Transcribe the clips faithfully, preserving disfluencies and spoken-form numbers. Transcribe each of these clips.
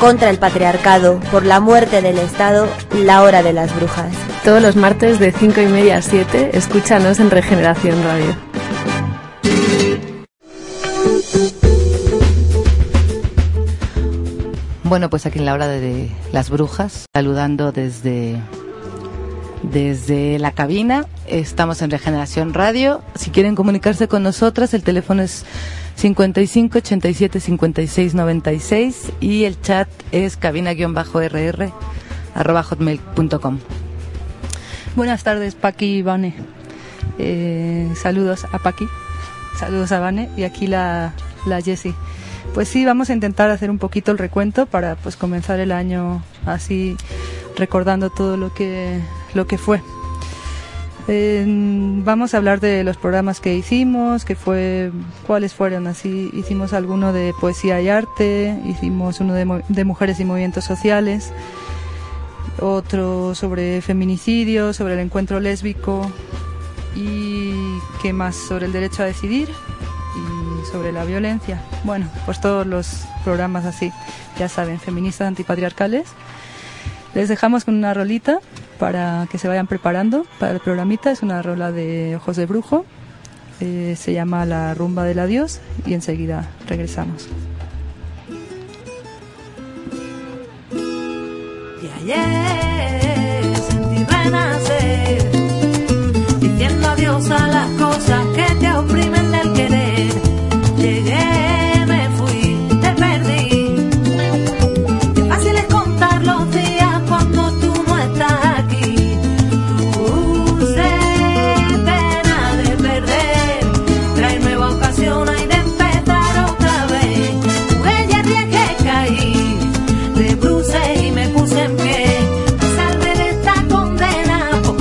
contra el patriarcado, por la muerte del Estado, la hora de las brujas. Todos los martes de cinco y media a siete, escúchanos en Regeneración Radio. Bueno, pues aquí en la hora de las brujas, saludando desde, desde la cabina. Estamos en Regeneración Radio. Si quieren comunicarse con nosotras, el teléfono es cincuenta y cinco, ochenta y siete, cincuenta y seis, noventa y seis y el chat es cabina-rr arroba hotmail punto com. Buenas tardes, Paqui y Vane. Eh, saludos a Paqui, saludos a Vane y aquí la, la Jessie. Pues sí, vamos a intentar hacer un poquito el recuento para pues comenzar el año así recordando todo lo que lo que fue. Eh, vamos a hablar de los programas que hicimos, que fue, cuáles fueron. Así hicimos alguno de poesía y arte, hicimos uno de, de mujeres y movimientos sociales, otro sobre feminicidio, sobre el encuentro lésbico y qué más, sobre el derecho a decidir y sobre la violencia. Bueno, pues todos los programas así, ya saben, feministas antipatriarcales. Les dejamos con una rolita para que se vayan preparando para el programita. Es una rola de Ojos de Brujo, eh, se llama La Rumba del Adiós y enseguida regresamos. Y ayer sentí renacer, diciendo adiós a las cosas que te oprimen del querer. Llegué, me fui, te perdí. Qué fácil es contar los días cuando tú no estás aquí. Dulce pena de perder, trae nueva ocasión y de empezar otra vez. Huella arriesgué, caí de bruces y me puse en pie. Me salvé de esta condena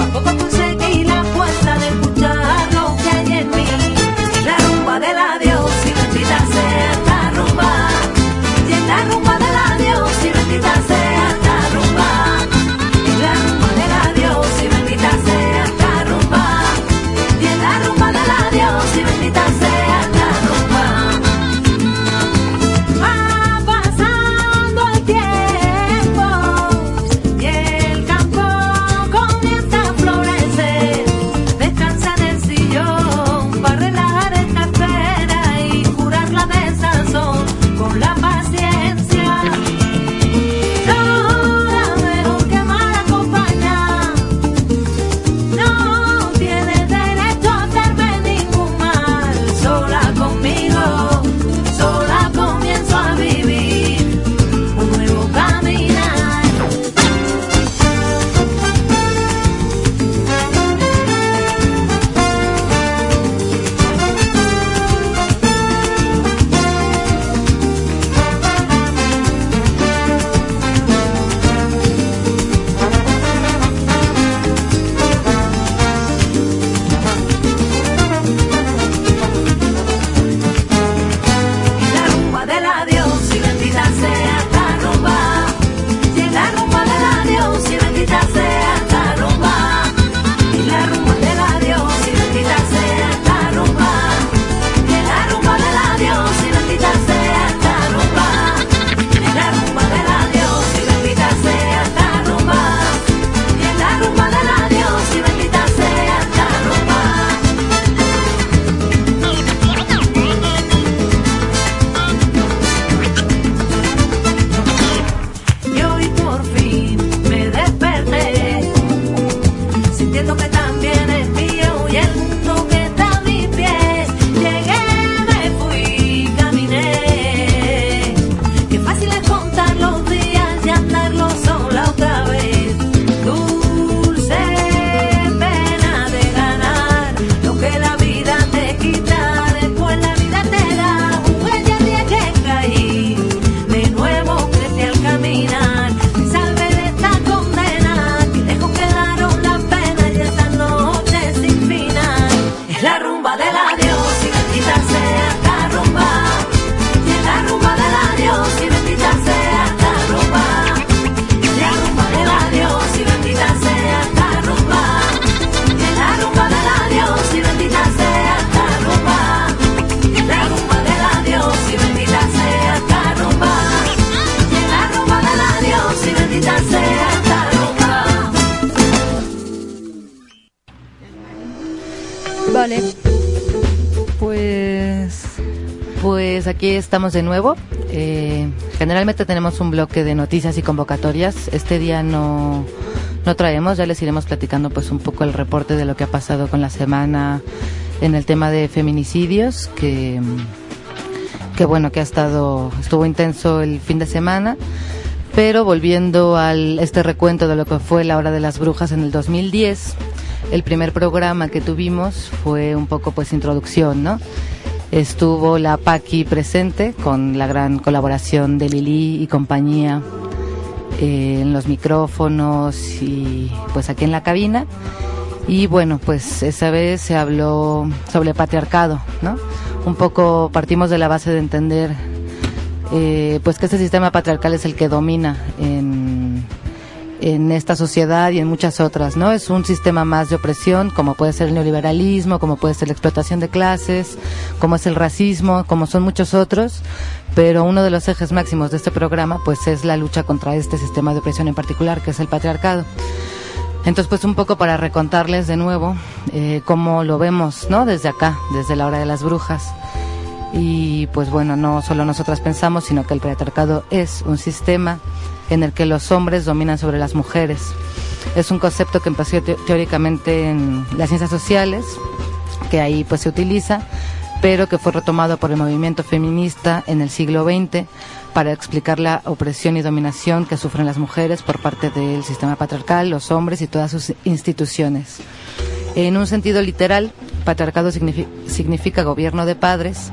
Pues aquí estamos de nuevo. Eh, generalmente tenemos un bloque de noticias y convocatorias. Este día no, no traemos, ya les iremos platicando pues un poco el reporte de lo que ha pasado con la semana en el tema de feminicidios, que, que bueno, que ha estado, estuvo intenso el fin de semana. Pero volviendo a este recuento de lo que fue La Hora de las Brujas en el dos mil diez, el primer programa que tuvimos fue un poco pues introducción, ¿no? Estuvo la Paqui presente con la gran colaboración de Lili y compañía eh, en los micrófonos y pues aquí en la cabina. Y bueno, pues esa vez se habló sobre patriarcado, ¿no? Un poco partimos de la base de entender eh, pues que este sistema patriarcal es el que domina en, en esta sociedad y en muchas otras, ¿no? Es un sistema más de opresión, como puede ser el neoliberalismo, como puede ser la explotación de clases, como es el racismo, como son muchos otros, pero uno de los ejes máximos de este programa pues es la lucha contra este sistema de opresión en particular, que es el patriarcado. Entonces, pues un poco para recontarles de nuevo eh, cómo lo vemos, ¿no? Desde acá, desde La Hora de las Brujas. Y pues bueno, no solo nosotras pensamos, sino que el patriarcado es un sistema en el que los hombres dominan sobre las mujeres. Es un concepto que empezó te- teóricamente en las ciencias sociales, que ahí pues se utiliza, pero que fue retomado por el movimiento feminista en el siglo veinte para explicar la opresión y dominación que sufren las mujeres por parte del sistema patriarcal, los hombres y todas sus instituciones. En un sentido literal, patriarcado significa, significa gobierno de padres,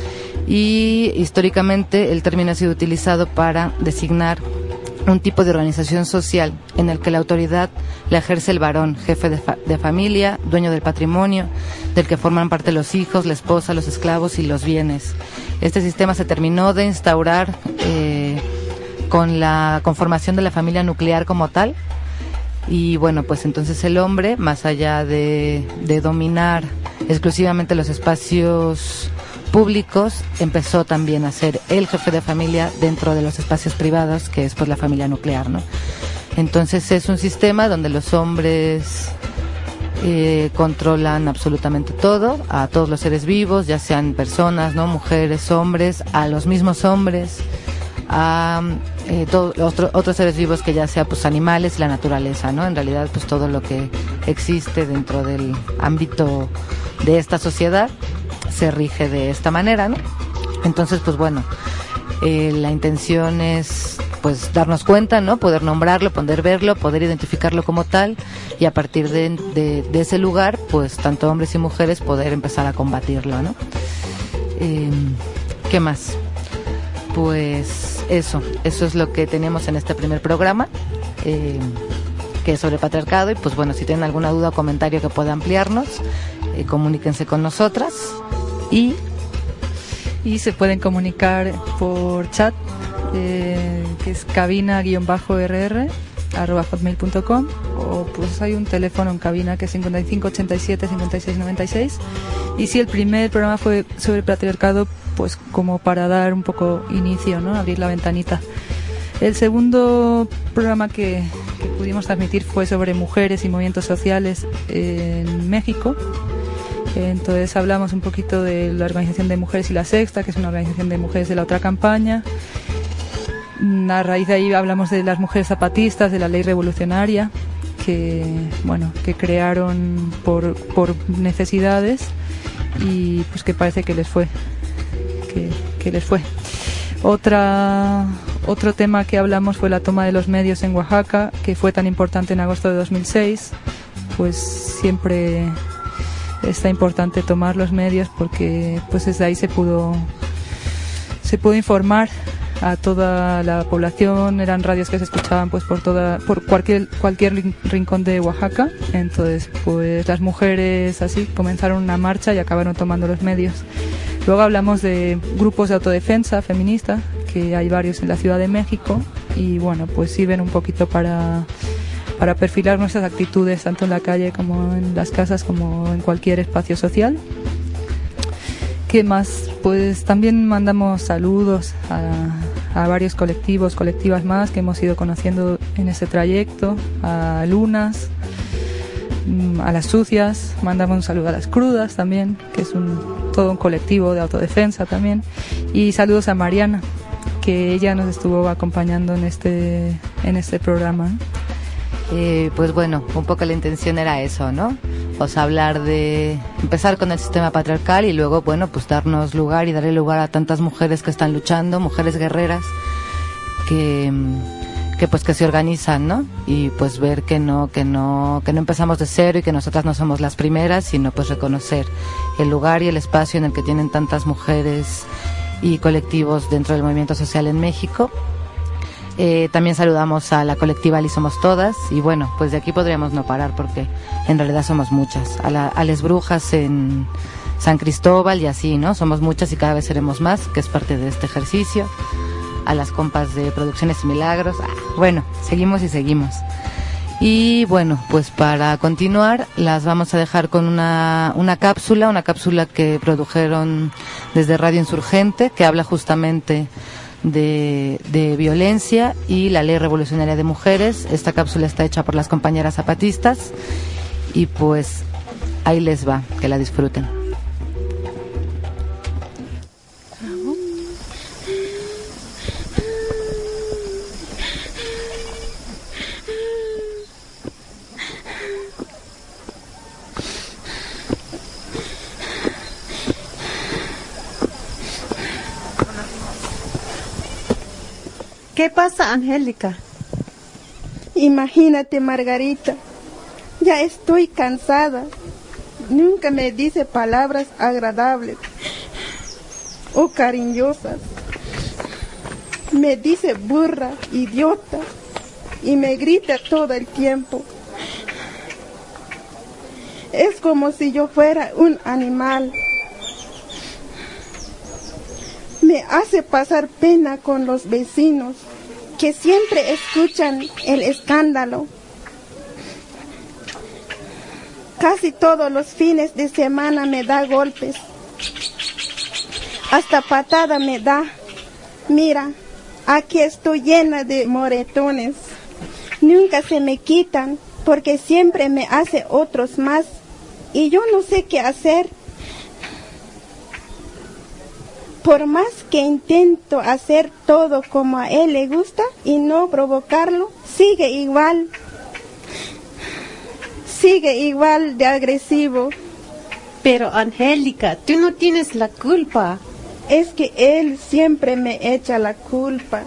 y históricamente el término ha sido utilizado para designar un tipo de organización social en el que la autoridad la ejerce el varón, jefe de, fa- de familia, dueño del patrimonio, del que forman parte los hijos, la esposa, los esclavos y los bienes. Este sistema se terminó de instaurar eh, con la conformación de la familia nuclear como tal, y bueno, pues entonces el hombre, más allá de, de dominar exclusivamente los espacios públicos, empezó también a ser el jefe de familia dentro de los espacios privados, que es pues la familia nuclear, ¿no? Entonces es un sistema donde los hombres eh, controlan absolutamente todo, a todos los seres vivos, ya sean personas, ¿no? Mujeres, hombres, a los mismos hombres, a eh, todo, otro, otros seres vivos, que ya sea pues animales y la naturaleza, ¿no? En realidad pues todo lo que existe dentro del ámbito de esta sociedad se rige de esta manera, ¿no? Entonces, pues bueno, eh, la intención es pues darnos cuenta, ¿no? Poder nombrarlo, poder verlo, poder identificarlo como tal, y a partir de, de, de ese lugar, pues tanto hombres y mujeres poder empezar a combatirlo, ¿no? Eh, ¿Qué más? Pues eso, eso es lo que tenemos en este primer programa, eh, que es sobre patriarcado. Y pues bueno, si tienen alguna duda o comentario que pueda ampliarnos, eh, comuníquense con nosotras. Y, y se pueden comunicar por chat, eh, que es cabina-rr arroba hotmail punto com, o pues hay un teléfono en cabina que es cincuenta y cinco ochenta y siete cincuenta y seis noventa y seis. Y si el primer programa fue sobre patriarcado, pues como para dar un poco inicio, ¿no? Abrir la ventanita. El segundo programa que, que pudimos transmitir fue sobre mujeres y movimientos sociales en México. Entonces hablamos un poquito de la Organización de Mujeres y la Sexta, que es una organización de mujeres de la otra campaña. A raíz de ahí hablamos de las mujeres zapatistas, de la ley revolucionaria, que bueno, que crearon por, por necesidades, y pues que parece que les fue, que, que les fue. Otra, otro tema que hablamos fue la toma de los medios en Oaxaca, que fue tan importante en agosto de dos mil seis. Pues siempre está importante tomar los medios, porque pues desde ahí se pudo se pudo informar a toda la población. Eran radios que se escuchaban pues por toda por cualquier cualquier rincón de Oaxaca. Entonces pues las mujeres así comenzaron una marcha y acabaron tomando los medios. Luego hablamos de grupos de autodefensa feminista, que hay varios en la Ciudad de México, y bueno, pues sirven un poquito para para perfilar nuestras actitudes tanto en la calle como en las casas, como en cualquier espacio social. ¿Qué más? Pues también mandamos saludos a, a varios colectivos, colectivas más que hemos ido conociendo en ese trayecto, a Lunas, a Las Sucias, mandamos un saludo a Las Crudas también, que es un todo un colectivo de autodefensa también, Y saludos a Mariana, que ella nos estuvo acompañando en este, en este programa. Eh, pues bueno, un poco la intención era eso, ¿no? O sea, hablar de empezar con el sistema patriarcal y luego, bueno, pues darnos lugar y darle lugar a tantas mujeres que están luchando, mujeres guerreras que, que pues que se organizan, ¿no? Y pues ver que no, que no, que no empezamos de cero y que nosotras no somos las primeras, sino pues reconocer el lugar y el espacio en el que tienen tantas mujeres y colectivos dentro del movimiento social en México. Eh, también saludamos a la colectiva Ali Somos Todas y bueno, pues de aquí podríamos no parar porque en realidad somos muchas. A, la, a Les Brujas en San Cristóbal y así, ¿no? Somos muchas y cada vez seremos más, que es parte de este ejercicio. A las compas de Producciones y Milagros. Ah, bueno, seguimos y seguimos. Y bueno, pues para continuar las vamos a dejar con una, una cápsula, una cápsula que produjeron desde Radio Insurgente, que habla justamente De, de violencia y la Ley Revolucionaria de Mujeres. Esta cápsula está hecha por las compañeras zapatistas y pues ahí les va, que la disfruten. ¿Qué pasa, Angélica? Imagínate, Margarita, ya estoy cansada. Nunca me dice palabras agradables o cariñosas. Me dice burra, idiota, y me grita todo el tiempo. Es como si yo fuera un animal. Me hace pasar pena con los vecinos, que siempre escuchan el escándalo. Casi todos los fines de semana me da golpes. Hasta patada me da. Mira, aquí estoy llena de moretones. Nunca se me quitan porque siempre me hace otros más. Y yo no sé qué hacer. Por más que intento hacer todo como a él le gusta y no provocarlo, sigue igual. Sigue igual de agresivo. Pero Angélica, tú no tienes la culpa. Es que él siempre me echa la culpa.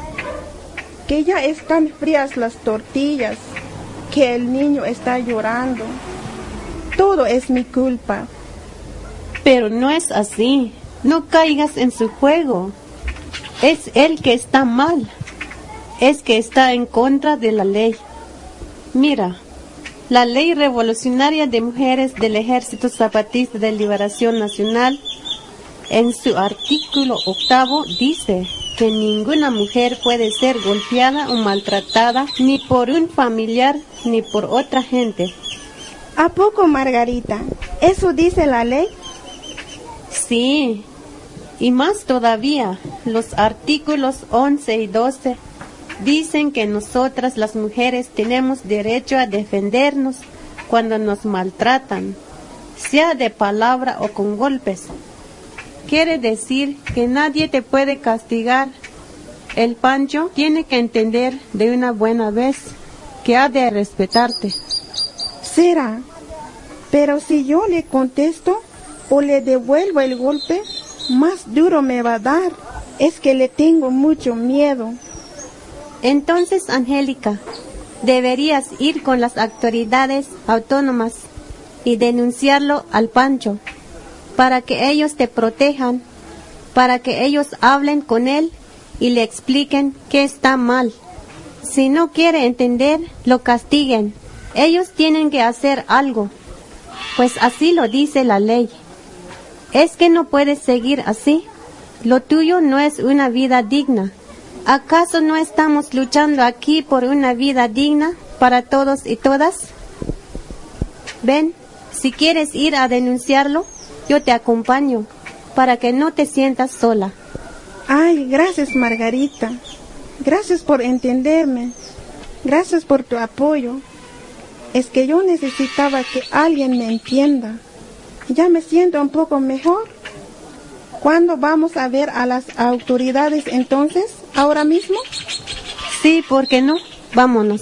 Que ya están frías las tortillas, que el niño está llorando. Todo es mi culpa. Pero no es así. No caigas en su juego. Es él que está mal. Es que está en contra de la ley. Mira, la Ley Revolucionaria de Mujeres del Ejército Zapatista de Liberación Nacional, en su artículo octavo, dice que ninguna mujer puede ser golpeada o maltratada ni por un familiar ni por otra gente. ¿A poco, Margarita? ¿Eso dice la ley? Sí, y más todavía, los artículos once y doce dicen que nosotras las mujeres tenemos derecho a defendernos cuando nos maltratan, sea de palabra o con golpes. Quiere decir que nadie te puede castigar. El Pancho tiene que entender de una buena vez que ha de respetarte. ¿Será? Pero si yo le contesto o le devuelvo el golpe, más duro me va a dar. Es que le tengo mucho miedo. Entonces, Angélica, deberías ir con las autoridades autónomas y denunciarlo al Pancho, para que ellos te protejan, para que ellos hablen con él y le expliquen que está mal. Si no quiere entender, lo castiguen. Ellos tienen que hacer algo, pues así lo dice la ley. Es que no puedes seguir así. Lo tuyo no es una vida digna. ¿Acaso no estamos luchando aquí por una vida digna para todos y todas? Ven, si quieres ir a denunciarlo, yo te acompaño, para que no te sientas sola. Ay, gracias, Margarita. Gracias por entenderme. Gracias por tu apoyo. Es que yo necesitaba que alguien me entienda. Ya me siento un poco mejor. ¿Cuándo vamos a ver a las autoridades entonces? ¿Ahora mismo? Sí, ¿por qué no? Vámonos.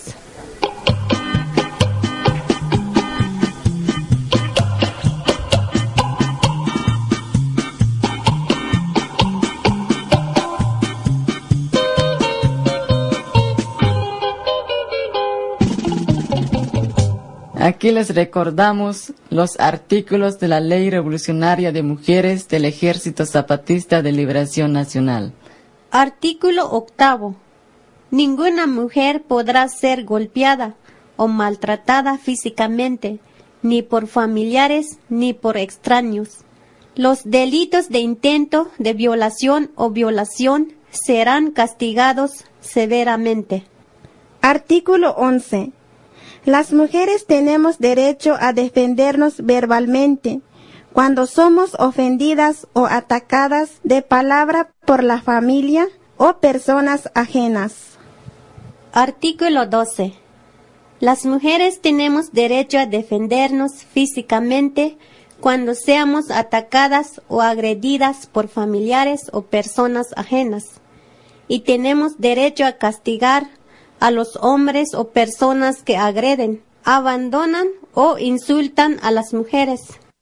Aquí les recordamos los artículos de la Ley Revolucionaria de Mujeres del Ejército Zapatista de Liberación Nacional. Artículo octavo. Ninguna mujer podrá ser golpeada o maltratada físicamente, ni por familiares ni por extraños. Los delitos de intento de violación o violación serán castigados severamente. Artículo once. Las mujeres tenemos derecho a defendernos verbalmente cuando somos ofendidas o atacadas de palabra por la familia o personas ajenas. Artículo doce. Las mujeres tenemos derecho a defendernos físicamente cuando seamos atacadas o agredidas por familiares o personas ajenas, y tenemos derecho a castigar a los hombres o personas que agreden, abandonan o insultan a las mujeres.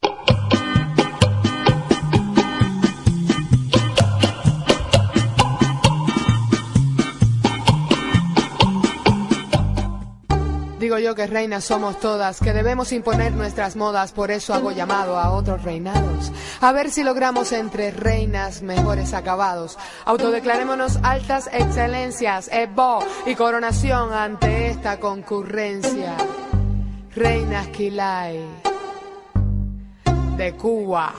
Digo yo que reinas somos todas, que debemos imponer nuestras modas, por eso hago llamado a otros reinados. A ver si logramos entre reinas mejores acabados. Autodeclarémonos altas excelencias, Evo y coronación ante esta concurrencia. Reinas Quilay de Cuba.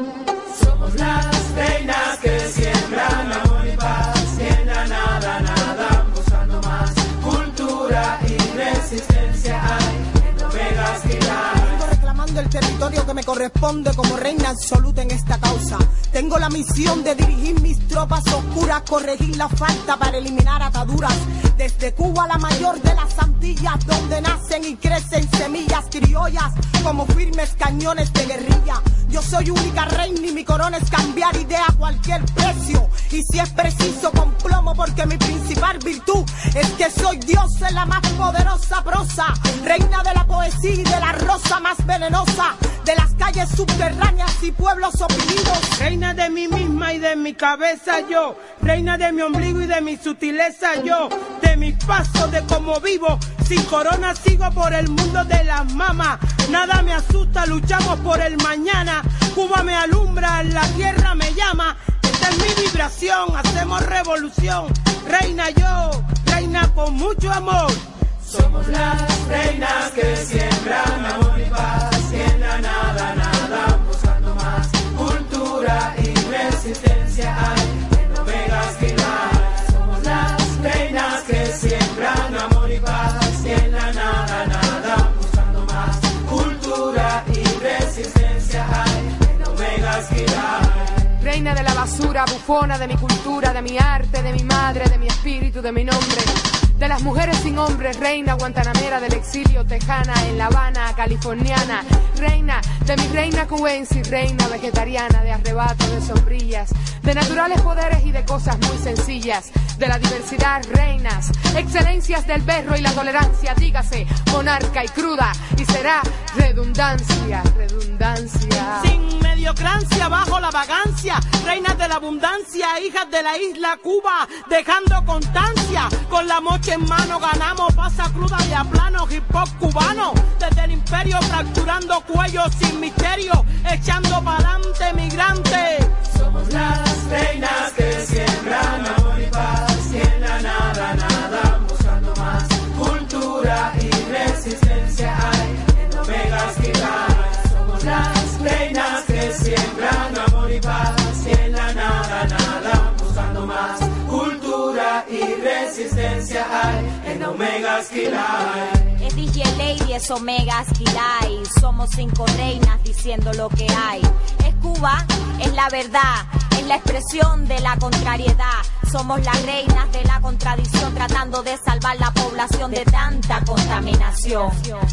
Somos las reinas que siembran amor y paz, y en la nada, nada, buscando más cultura y resistencia hay en Omegas Quilay. Vengo reclamando el territorio que me corresponde como reina absoluta en esta causa. Tengo la misión de dirigir mis tropas oscuras, corregir la falta para eliminar ataduras. Desde Cuba, la mayor de las Antillas, donde nacen y crecen semillas criollas como firmes cañones de guerrilla. Yo soy única reina y mi corona es cambiar idea a cualquier precio. Y si es preciso con plomo, porque mi principal virtud es que soy diosa en la más poderosa prosa. Reina de la poesía y de la rosa más venenosa, de las calles subterráneas y pueblos oprimidos. Reina de mí misma y de mi cabeza yo, reina de mi ombligo y de mi sutileza yo, de mis pasos, de cómo vivo, sin corona sigo por el mundo de las mamas. Nada me asusta, luchamos por el mañana. Cuba me alumbra, la tierra me llama. Esta es mi vibración, hacemos revolución. Reina yo, reina con mucho amor. Somos las reinas que siembran amor y paz, y en la nada, nada, buscando más cultura y resistencia hay en Omegas Quilay. Somos las reinas que siembran amor y paz, y en la nada, nada, buscando más cultura y resistencia hay en Omegas Quilay. Reina de la basura, bufona de mi cultura, de mi arte, de mi madre, de mi espíritu, de mi nombre. De las mujeres sin hombres, reina guantanamera del exilio tejana en La Habana, californiana. Reina de mi reina cubense y reina vegetariana de arrebatos de sombrillas, de naturales poderes y de cosas muy sencillas. De la diversidad, reinas, excelencias del berro y la tolerancia, dígase, monarca y cruda, y será redundancia, redundancia. Sin mediocrancia, bajo la vagancia, reinas de la abundancia, hijas de la isla Cuba, dejando constancia, con la mocha en mano ganamos, pasa cruda y a plano, hip hop cubano, desde el imperio fracturando cuellos sin misterio, echando pa'lante migrante. Somos las reinas que siembran amor y paz, y en la nada, nada, buscando más cultura y resistencia hay en Omegas Quilay. Somos las reinas que siembran amor y paz, y en la nada, nada, buscando más cultura y resistencia hay en Omegas Quilay. Es D J Lady, es Omegas Quilay. Somos cinco reinas diciendo lo que hay. Es Cuba, es la verdad, es la expresión de la contrariedad. Somos las reinas de la contradicción, tratando de salvar la población de tanta contaminación.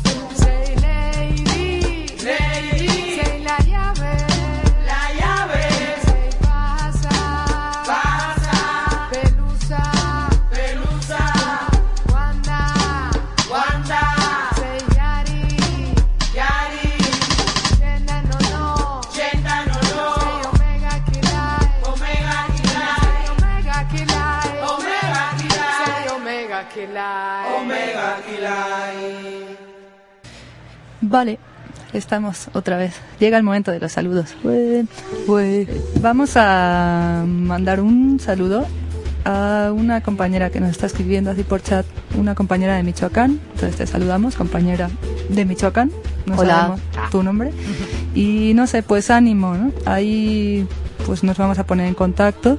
Say lady, lady, say la llave, la llave, say Omega Kilai. Omega Kilai. Vale, estamos otra vez. Llega el momento de los saludos. Bue, bue. Vamos a mandar un saludo a una compañera que nos está escribiendo así por chat, una compañera de Michoacán. Entonces te saludamos, compañera de Michoacán. No Hola. sabemos tu nombre. Y no sé, pues ánimo, ¿no? Ahí pues nos vamos a poner en contacto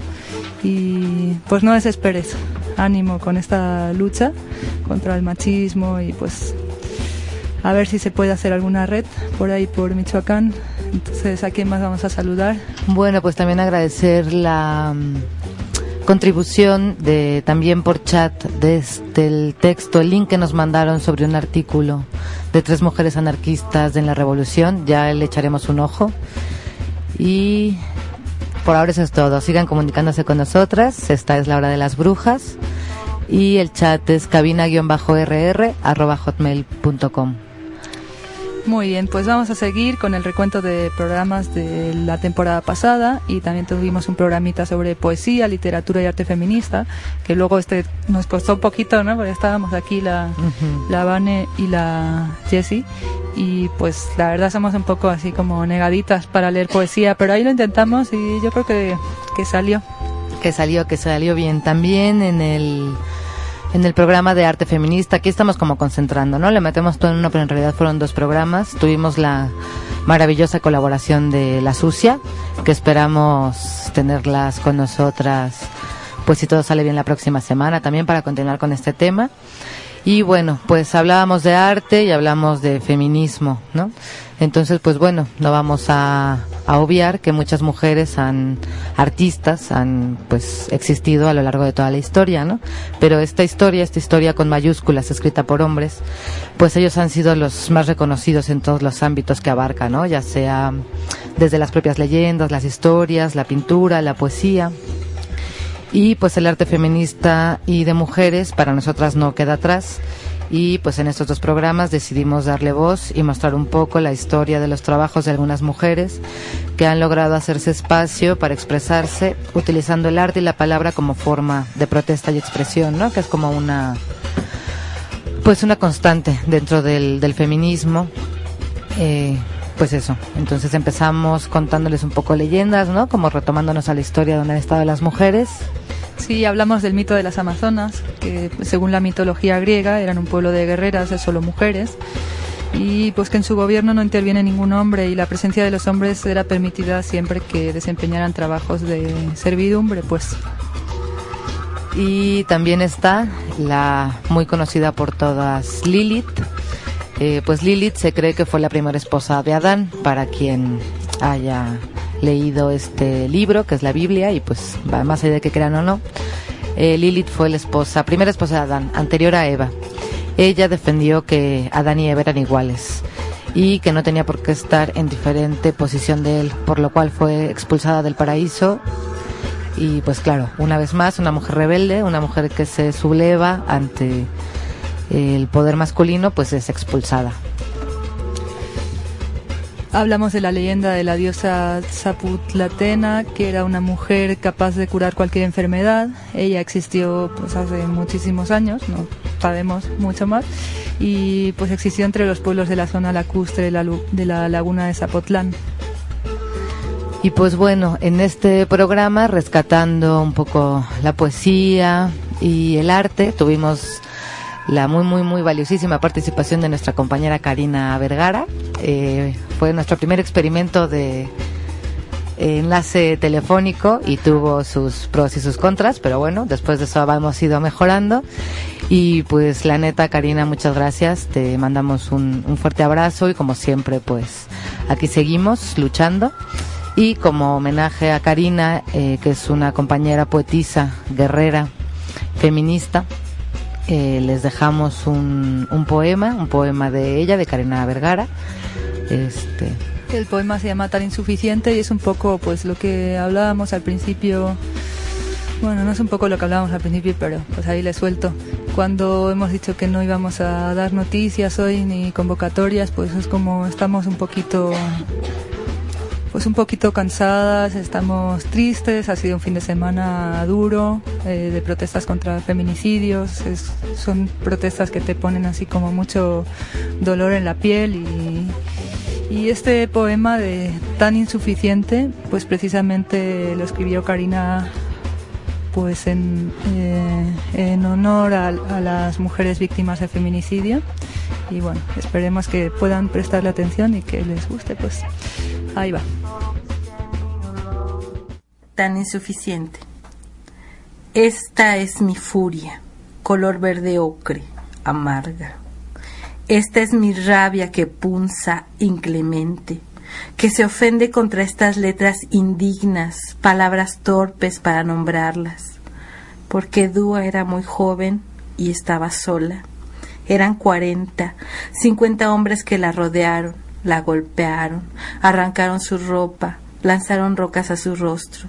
y pues no desesperes. Ánimo con esta lucha contra el machismo y pues a ver si se puede hacer alguna red por ahí por Michoacán. Entonces, ¿a quién más vamos a saludar? Bueno, pues también agradecer la um, contribución de también por chat desde el texto, el link que nos mandaron sobre un artículo de tres mujeres anarquistas en la revolución. Ya le echaremos un ojo. Y por ahora eso es todo. Sigan comunicándose con nosotras. Esta es la hora de las brujas. Y el chat es cabina-rr arroba hotmail punto com. Muy bien, pues vamos a seguir con el recuento de programas de la temporada pasada y también tuvimos un programita sobre poesía, literatura y arte feminista, que luego este nos costó un poquito, ¿no? Porque estábamos aquí la, uh-huh. la Vane y la Jessie y pues la verdad somos un poco así como negaditas para leer poesía, pero ahí lo intentamos y yo creo que, que salió. Que salió, que salió bien. También en el... En el programa de arte feminista, aquí estamos como concentrando, ¿no? Le metemos todo en uno, pero en realidad fueron dos programas. Tuvimos la maravillosa colaboración de La Sucia, que esperamos tenerlas con nosotras, pues si todo sale bien la próxima semana también para continuar con este tema. Y bueno, pues hablábamos de arte y hablamos de feminismo, ¿no? Entonces, pues bueno, no vamos a, a obviar que muchas mujeres han, artistas han pues existido a lo largo de toda la historia, ¿no? Pero esta historia, esta historia con mayúsculas escrita por hombres, pues ellos han sido los más reconocidos en todos los ámbitos que abarca, ¿no? Ya sea desde las propias leyendas, las historias, la pintura, la poesía. Y pues el arte feminista y de mujeres para nosotras no queda atrás. Y pues en estos dos programas decidimos darle voz y mostrar un poco la historia de los trabajos de algunas mujeres que han logrado hacerse espacio para expresarse utilizando el arte y la palabra como forma de protesta y expresión, ¿no? Que es como una pues una constante dentro del, del feminismo. Eh, pues eso, entonces empezamos contándoles un poco leyendas, ¿no? Como retomándonos a la historia donde han estado las mujeres. Sí, hablamos del mito de las Amazonas, que según la mitología griega eran un pueblo de guerreras de solo mujeres y pues que en su gobierno no interviene ningún hombre y la presencia de los hombres era permitida siempre que desempeñaran trabajos de servidumbre, pues. Y también está la muy conocida por todas Lilith. Eh, pues Lilith se cree que fue la primera esposa de Adán, para quien haya leído este libro, que es la Biblia, y pues va más allá de que crean o no. Eh, Lilith fue la esposa, primera esposa de Adán, anterior a Eva. Ella defendió que Adán y Eva eran iguales y que no tenía por qué estar en diferente posición de él, por lo cual fue expulsada del paraíso. Y pues claro, una vez más, una mujer rebelde, una mujer que se subleva ante el poder masculino, pues es expulsada. Hablamos de la leyenda de la diosa Zaputlatena, que era una mujer capaz de curar cualquier enfermedad. Ella existió pues hace muchísimos años, no sabemos mucho más, y pues existió entre los pueblos de la zona lacustre de la, de la laguna de Zapotlán. Y pues bueno, en este programa, rescatando un poco la poesía y el arte, tuvimos la muy, muy, muy valiosísima participación de nuestra compañera Karina Vergara. Eh, fue nuestro primer experimento de enlace telefónico y tuvo sus pros y sus contras, pero bueno, después de eso hemos ido mejorando. Y pues la neta, Karina, muchas gracias, te mandamos un, un fuerte abrazo y como siempre, pues aquí seguimos luchando. Y como homenaje a Karina, eh, que es una compañera poetisa, guerrera, feminista, Eh, les dejamos un, un poema, un poema de ella, de Karina Vergara. Este... El poema se llama Tan insuficiente y es un poco pues lo que hablábamos al principio. Bueno, no es un poco lo que hablábamos al principio, pero pues ahí le suelto. Cuando hemos dicho que no íbamos a dar noticias hoy ni convocatorias, pues es como estamos un poquito pues un poquito cansadas, estamos tristes, ha sido un fin de semana duro, eh, de protestas contra feminicidios, es, son protestas que te ponen así como mucho dolor en la piel y, y este poema de Tan insuficiente, pues precisamente lo escribió Karina pues en, eh, en honor a, a las mujeres víctimas de feminicidio y bueno, esperemos que puedan prestarle atención y que les guste, pues ahí va. Tan insuficiente. Esta es mi furia, color verde ocre, amarga. Esta es mi rabia que punza inclemente, que se ofende contra estas letras indignas, palabras torpes para nombrarlas. Porque Dúa era muy joven y estaba sola. Eran cuarenta, cincuenta hombres que la rodearon, la golpearon, arrancaron su ropa, lanzaron rocas a su rostro.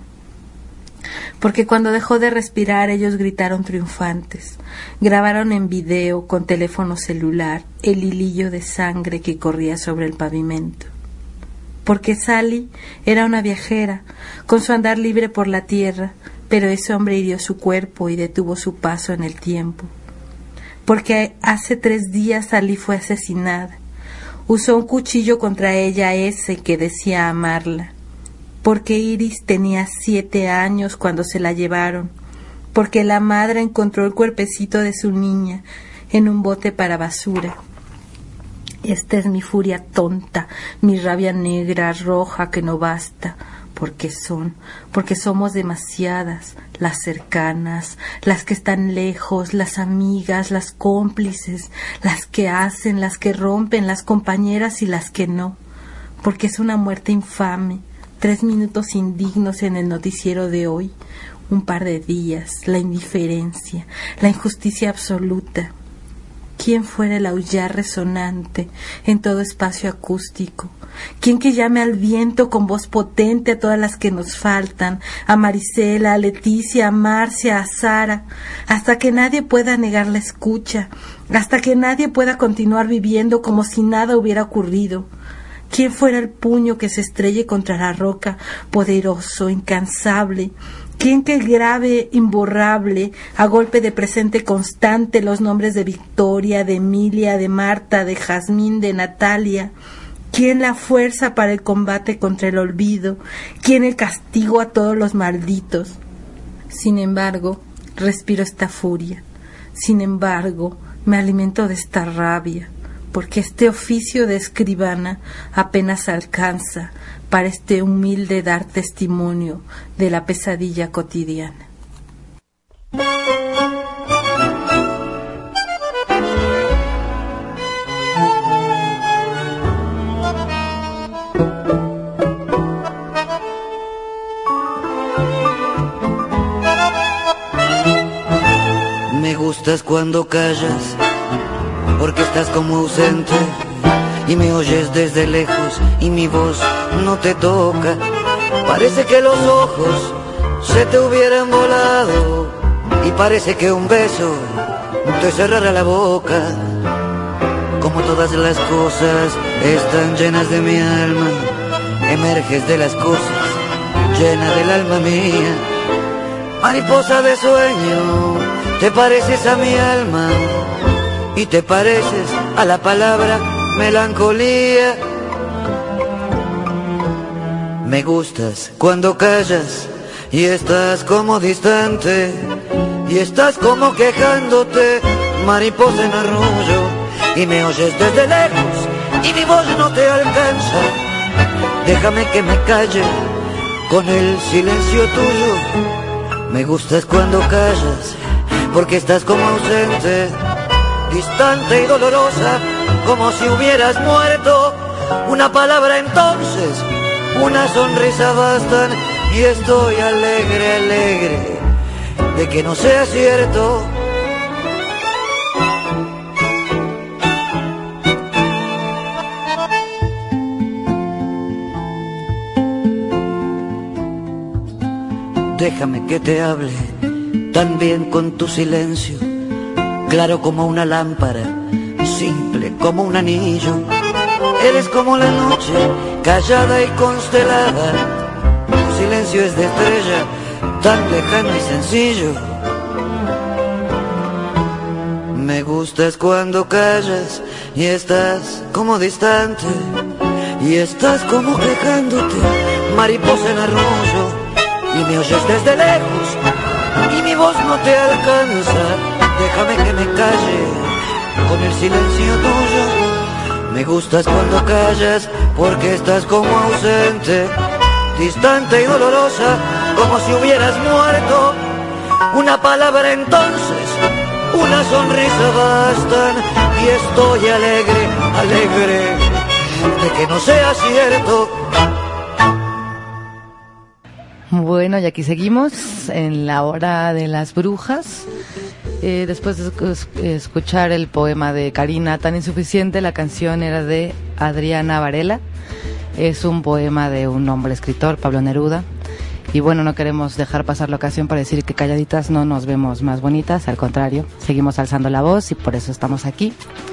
Porque cuando dejó de respirar ellos gritaron triunfantes, grabaron en video con teléfono celular el hilillo de sangre que corría sobre el pavimento. Porque Sally era una viajera, con su andar libre por la tierra, pero ese hombre hirió su cuerpo y detuvo su paso en el tiempo. Porque hace tres días Sally fue asesinada, usó un cuchillo contra ella ese que decía amarla. Porque Iris tenía siete años cuando se la llevaron, porque la madre encontró el cuerpecito de su niña en un bote para basura. Esta es mi furia tonta, mi rabia negra, roja, que no basta, porque son, porque somos demasiadas, las cercanas, las que están lejos, las amigas, las cómplices, las que hacen, las que rompen, las compañeras y las que no, porque es una muerte infame. Tres minutos indignos en el noticiero de hoy, un par de días, la indiferencia, la injusticia absoluta. ¿Quién fuera el aullar resonante en todo espacio acústico? ¿Quién que llame al viento con voz potente a todas las que nos faltan? A Marisela, a Leticia, a Marcia, a Sara, hasta que nadie pueda negar la escucha, hasta que nadie pueda continuar viviendo como si nada hubiera ocurrido. ¿Quién fuera el puño que se estrelle contra la roca, poderoso, incansable? ¿Quién que grabe imborrable, a golpe de presente constante, los nombres de Victoria, de Emilia, de Marta, de Jazmín, de Natalia? ¿Quién la fuerza para el combate contra el olvido? ¿Quién el castigo a todos los malditos? Sin embargo, respiro esta furia. Sin embargo, me alimento de esta rabia. Porque este oficio de escribana apenas alcanza para este humilde dar testimonio de la pesadilla cotidiana. Me gustas cuando callas, porque estás como ausente y me oyes desde lejos y mi voz no te toca. Parece que los ojos se te hubieran volado y parece que un beso te cerrara la boca. Como todas las cosas están llenas de mi alma, emerges de las cosas, llena del alma mía. Mariposa de sueño, te pareces a mi alma y te pareces a la palabra melancolía. Me gustas cuando callas y estás como distante y estás como quejándote, mariposa en arrullo, y me oyes desde lejos y mi voz no te alcanza. Déjame que me calle con el silencio tuyo. Me gustas cuando callas porque estás como ausente, distante y dolorosa, como si hubieras muerto. Una palabra entonces, una sonrisa bastan, y estoy alegre, alegre de que no sea cierto. Déjame que te hable también con tu silencio, claro como una lámpara, simple como un anillo. Eres como la noche, callada y constelada. Tu silencio es de estrella, tan lejano y sencillo. Me gustas cuando callas y estás como distante, y estás como quejándote, mariposa en arroyo, y me oyes desde lejos y mi voz no te alcanza. Déjame que me calle con el silencio tuyo. Me gustas cuando callas porque estás como ausente, distante y dolorosa, como si hubieras muerto. Una palabra entonces, una sonrisa bastan, y estoy alegre, alegre de que no sea cierto. Bueno, y aquí seguimos en la hora de las brujas. Eh, después de escuchar el poema de Karina, Tan Insuficiente, la canción era de Adriana Varela. Es un poema de un hombre escritor, Pablo Neruda. Y bueno, no queremos dejar pasar la ocasión para decir que calladitas no nos vemos más bonitas, al contrario, seguimos alzando la voz y por eso estamos aquí.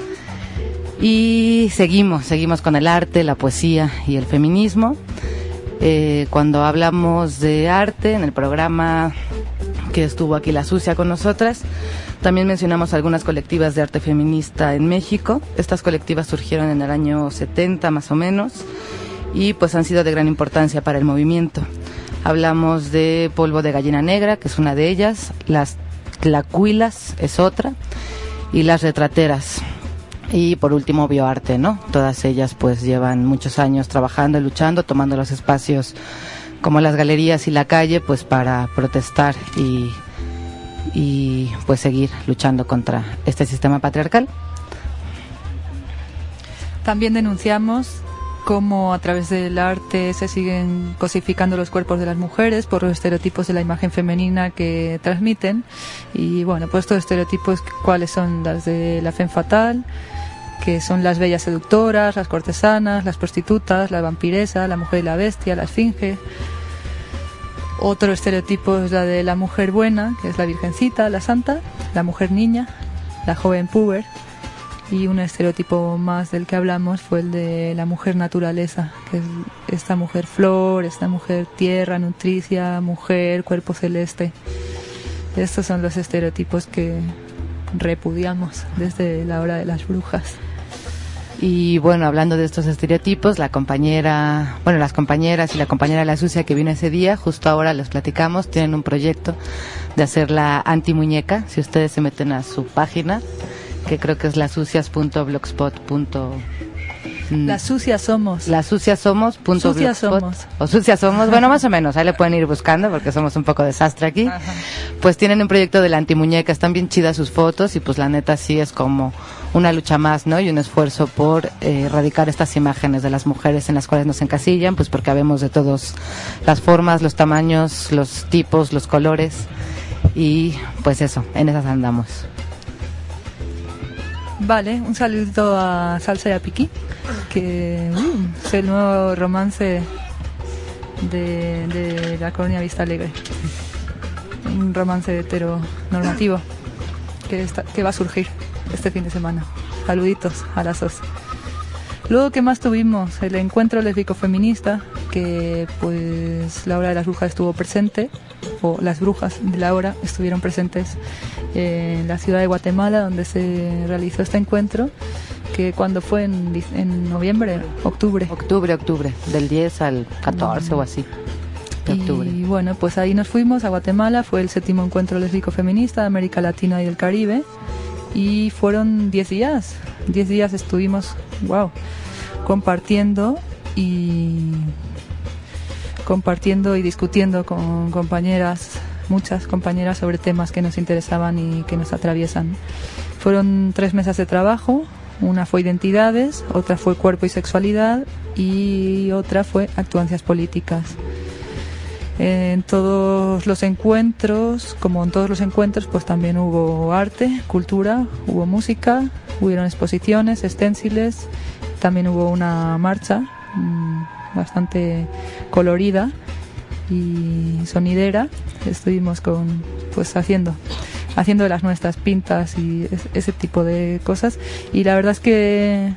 Y seguimos, seguimos con el arte, la poesía y el feminismo. Eh, cuando hablamos de arte, en el programa que estuvo aquí La Sucia con nosotras, también mencionamos algunas colectivas de arte feminista en México. Estas colectivas surgieron en el año setenta más o menos y pues han sido de gran importancia para el movimiento. Hablamos de Polvo de Gallina Negra, que es una de ellas, las Tlacuilas es otra, y las Retrateras. Y por último Bioarte, ¿no? Todas ellas pues llevan muchos años trabajando y luchando, tomando los espacios como las galerías y la calle pues para protestar y, y pues seguir luchando contra este sistema patriarcal. También denunciamos cómo a través del arte se siguen cosificando los cuerpos de las mujeres por los estereotipos de la imagen femenina que transmiten. Y bueno, pues estos estereotipos, ¿cuáles son? Las de la femme fatale, que son las bellas seductoras, las cortesanas, las prostitutas, la vampiresa, la mujer y la bestia, la esfinge. Otro estereotipo es la de la mujer buena, que es la virgencita, la santa, la mujer niña, la joven puber. Y un estereotipo más del que hablamos fue el de la mujer naturaleza, que es esta mujer flor, esta mujer tierra, nutricia, mujer, cuerpo celeste. Estos son los estereotipos que repudiamos desde la hora de las brujas. Y bueno, hablando de estos estereotipos, la compañera, bueno, las compañeras y la compañera de La Sucia que vino ese día, justo ahora les platicamos, tienen un proyecto de hacer la antimuñeca. Si ustedes se meten a su página, que creo que es lasucias punto blogspot punto com. Las sucias somos. Las sucias somos. Punto sucias blogspot, somos. O sucias somos, bueno, más o menos, ahí le pueden ir buscando porque somos un poco desastre aquí. Ajá. Pues tienen un proyecto de la antimuñeca, están bien chidas sus fotos y pues la neta sí es como una lucha más, ¿no? Y un esfuerzo por eh, erradicar estas imágenes de las mujeres en las cuales nos encasillan, pues porque habemos de todas las formas, los tamaños, los tipos, los colores y pues eso, en esas andamos. Vale, un saludito a Salsa y a Piqui, que uh, es el nuevo romance de, de la colonia Vista Alegre. Un romance heteronormativo que, está, que va a surgir este fin de semana. Saluditos a las dos. Luego, ¿qué más tuvimos? El encuentro lésbico feminista, que pues la hora de las brujas estuvo presente, o las brujas de la hora estuvieron presentes en la ciudad de Guatemala, donde se realizó este encuentro, que cuando fue en, en noviembre, octubre. Octubre, octubre, del diez al catorce mm. o así. De octubre. Y bueno, pues ahí nos fuimos a Guatemala, fue el séptimo encuentro lésbico feminista de América Latina y del Caribe, y fueron diez días, diez días estuvimos, wow, compartiendo y compartiendo y discutiendo con compañeras, muchas compañeras, sobre temas que nos interesaban y que nos atraviesan. Fueron tres mesas de trabajo, una fue identidades, otra fue cuerpo y sexualidad y otra fue actuancias políticas. En todos los encuentros, como en todos los encuentros, pues también hubo arte, cultura, hubo música, hubieron exposiciones, esténciles, también hubo una marcha mmm, bastante colorida y sonidera. Estuvimos con, pues haciendo, haciendo de las nuestras pintas y es, ese tipo de cosas. Y la verdad es que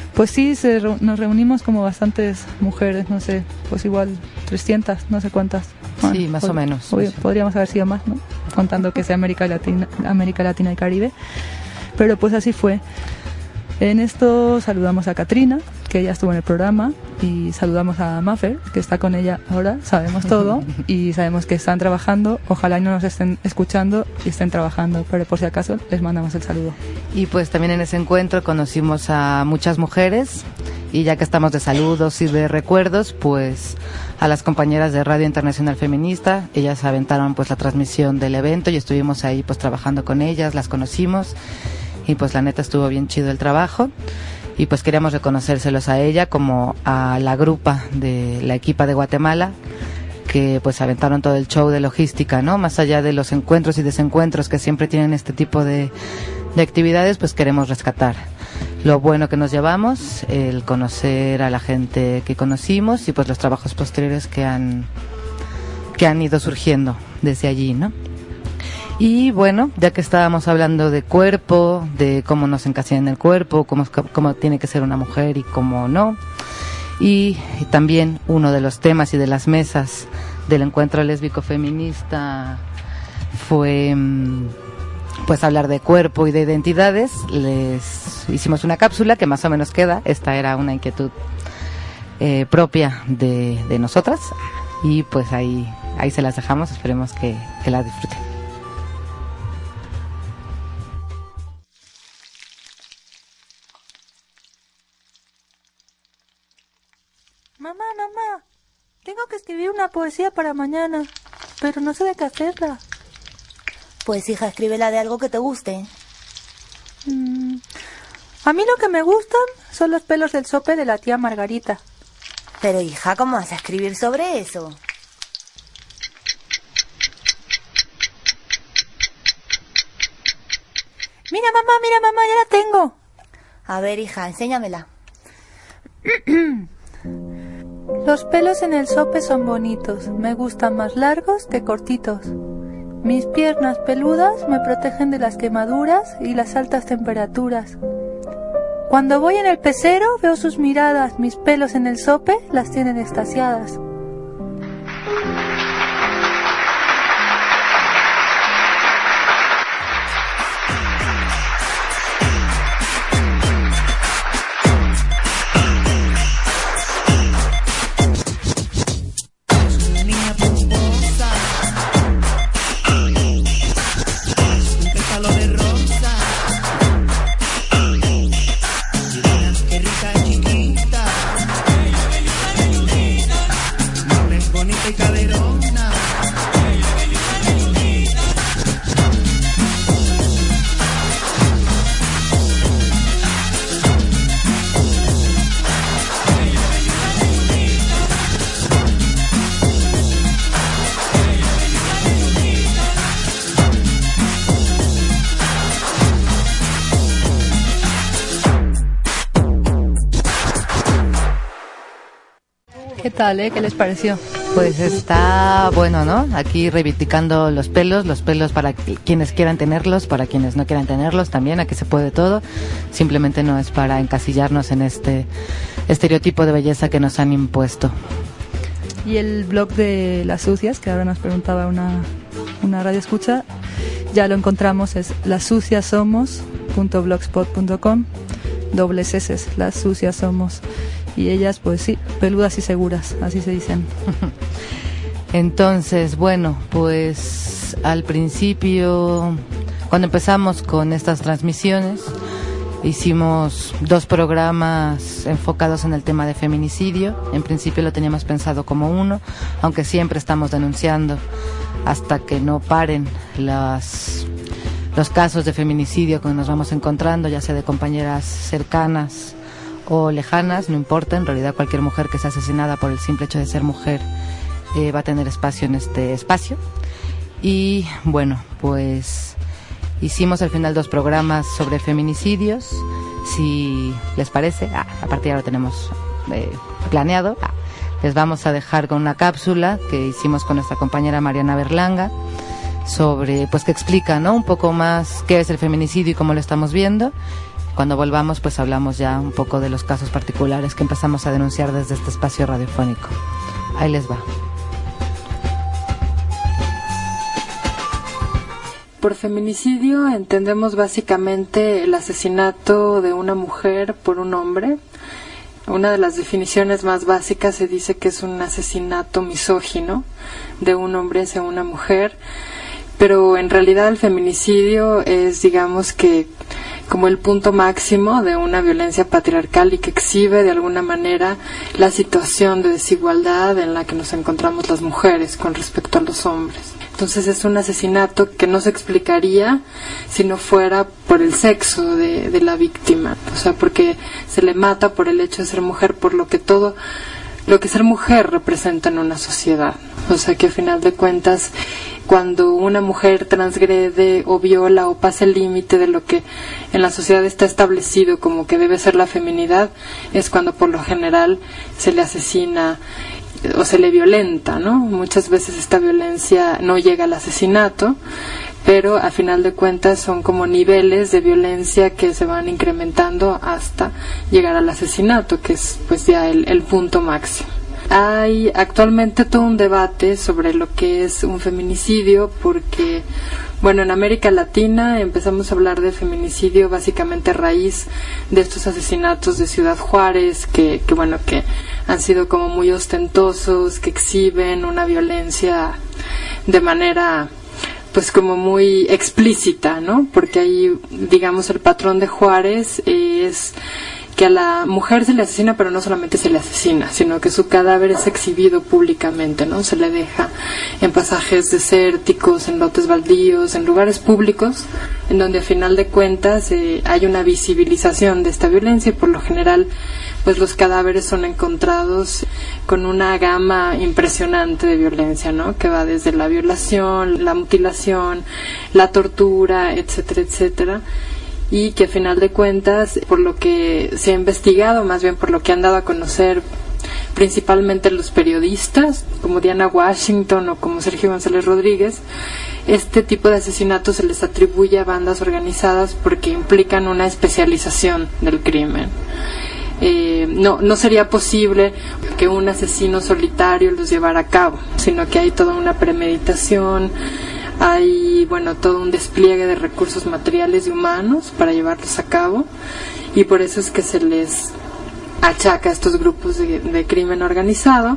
Pues sí, se re- nos reunimos como bastantes mujeres, no sé, pues igual trescientas, no sé cuántas. Bueno, sí, más pod- o menos. pod- podríamos haber sido más, ¿no? Contando que sea América Latina, América Latina y Caribe. Pero pues así fue. En esto saludamos a Katrina, que ella estuvo en el programa, y saludamos a Maffer, que está con ella ahora, sabemos todo, y sabemos que están trabajando, ojalá y no nos estén escuchando y estén trabajando, pero por si acaso les mandamos el saludo. Y pues también en ese encuentro conocimos a muchas mujeres, y ya que estamos de saludos y de recuerdos, pues a las compañeras de Radio Internacional Feminista, ellas aventaron pues la transmisión del evento y estuvimos ahí pues trabajando con ellas, las conocimos, y pues la neta estuvo bien chido el trabajo, y pues queríamos reconocérselos a ella como a la grupa de la equipa de Guatemala, que pues aventaron todo el show de logística, ¿no? Más allá de los encuentros y desencuentros que siempre tienen este tipo de, de actividades, pues queremos rescatar lo bueno que nos llevamos, el conocer a la gente que conocimos y pues los trabajos posteriores que han que han ido surgiendo desde allí, ¿no? Y bueno, ya que estábamos hablando de cuerpo, de cómo nos encasillan en el cuerpo, cómo, cómo tiene que ser una mujer y cómo no, y, y también uno de los temas y de las mesas del encuentro lésbico feminista fue pues hablar de cuerpo y de identidades. Les hicimos una cápsula que más o menos queda, esta era una inquietud eh, propia de, de nosotras, y pues ahí, ahí se las dejamos, esperemos que, que la disfruten. Mamá, mamá, tengo que escribir una poesía para mañana, pero no sé de qué hacerla. Pues hija, escríbela de algo que te guste. Mm, a mí lo que me gustan son los pelos del sope de la tía Margarita. Pero hija, ¿cómo vas a escribir sobre eso? Mira, mamá, mira, mamá, ya la tengo. A ver, hija, enséñamela. Los pelos en el sope son bonitos, me gustan más largos que cortitos. Mis piernas peludas me protegen de las quemaduras y las altas temperaturas. Cuando voy en el pecero veo sus miradas, mis pelos en el sope las tienen extasiadas. ¿Qué tal, eh? ¿Qué les pareció? Pues está bueno, ¿no? Aquí reivindicando los pelos, los pelos para quienes quieran tenerlos, para quienes no quieran tenerlos también, aquí se puede todo. Simplemente no es para encasillarnos en este estereotipo de belleza que nos han impuesto. Y el blog de Las Sucias, que ahora nos preguntaba una, una radio escucha, ya lo encontramos, es lasuciasomos punto blogspot punto com, dobles S, Las Sucias Somos. Y ellas, pues sí, peludas y seguras, así se dicen. Entonces, bueno, pues al principio, cuando empezamos con estas transmisiones, hicimos dos programas enfocados en el tema de feminicidio. En principio lo teníamos pensado como uno, aunque siempre estamos denunciando hasta que no paren las, los casos de feminicidio que nos vamos encontrando, ya sea de compañeras cercanas o lejanas, no importa, en realidad cualquier mujer que sea asesinada por el simple hecho de ser mujer eh, va a tener espacio en este espacio. Y bueno, pues hicimos al final dos programas sobre feminicidios, si les parece, ah, a partir de ahora tenemos eh, planeado, ah, les vamos a dejar con una cápsula que hicimos con nuestra compañera Mariana Berlanga, sobre, pues que explica, ¿no?, un poco más qué es el feminicidio y cómo lo estamos viendo. Cuando volvamos, pues hablamos ya un poco de los casos particulares que empezamos a denunciar desde este espacio radiofónico. Ahí les va. Por feminicidio entendemos básicamente el asesinato de una mujer por un hombre. Una de las definiciones más básicas se dice que es un asesinato misógino de un hombre hacia una mujer, pero en realidad el feminicidio es, digamos que, como el punto máximo de una violencia patriarcal y que exhibe de alguna manera la situación de desigualdad en la que nos encontramos las mujeres con respecto a los hombres. Entonces es un asesinato que no se explicaría si no fuera por el sexo de, de la víctima, o sea, porque se le mata por el hecho de ser mujer, por lo que todo lo que ser mujer representa en una sociedad. O sea, que a final de cuentas, cuando una mujer transgrede o viola o pasa el límite de lo que en la sociedad está establecido como que debe ser la feminidad, es cuando por lo general se le asesina o se le violenta, ¿no? Muchas veces esta violencia no llega al asesinato, pero a final de cuentas son como niveles de violencia que se van incrementando hasta llegar al asesinato, que es pues ya el, el punto máximo. Hay actualmente todo un debate sobre lo que es un feminicidio, porque bueno, en América Latina empezamos a hablar de feminicidio básicamente a raíz de estos asesinatos de Ciudad Juárez, que, que bueno, que han sido como muy ostentosos, que exhiben una violencia de manera pues como muy explícita, ¿no? Porque ahí, digamos, el patrón de Juárez es que a la mujer se le asesina, pero no solamente se le asesina, sino que su cadáver es exhibido públicamente, ¿no? Se le deja en pasajes desérticos, en lotes baldíos, en lugares públicos, en donde a final de cuentas eh, hay una visibilización de esta violencia y por lo general pues los cadáveres son encontrados con una gama impresionante de violencia, ¿no? Que va desde la violación, la mutilación, la tortura, etcétera, etcétera. Y que a final de cuentas, por lo que se ha investigado, más bien por lo que han dado a conocer principalmente los periodistas, como Diana Washington o como Sergio González Rodríguez, este tipo de asesinatos se les atribuye a bandas organizadas porque implican una especialización del crimen. Eh, no, no sería posible que un asesino solitario los llevara a cabo, sino que hay toda una premeditación, hay, bueno, todo un despliegue de recursos materiales y humanos para llevarlos a cabo, y por eso es que se les achaca a estos grupos de, de crimen organizado,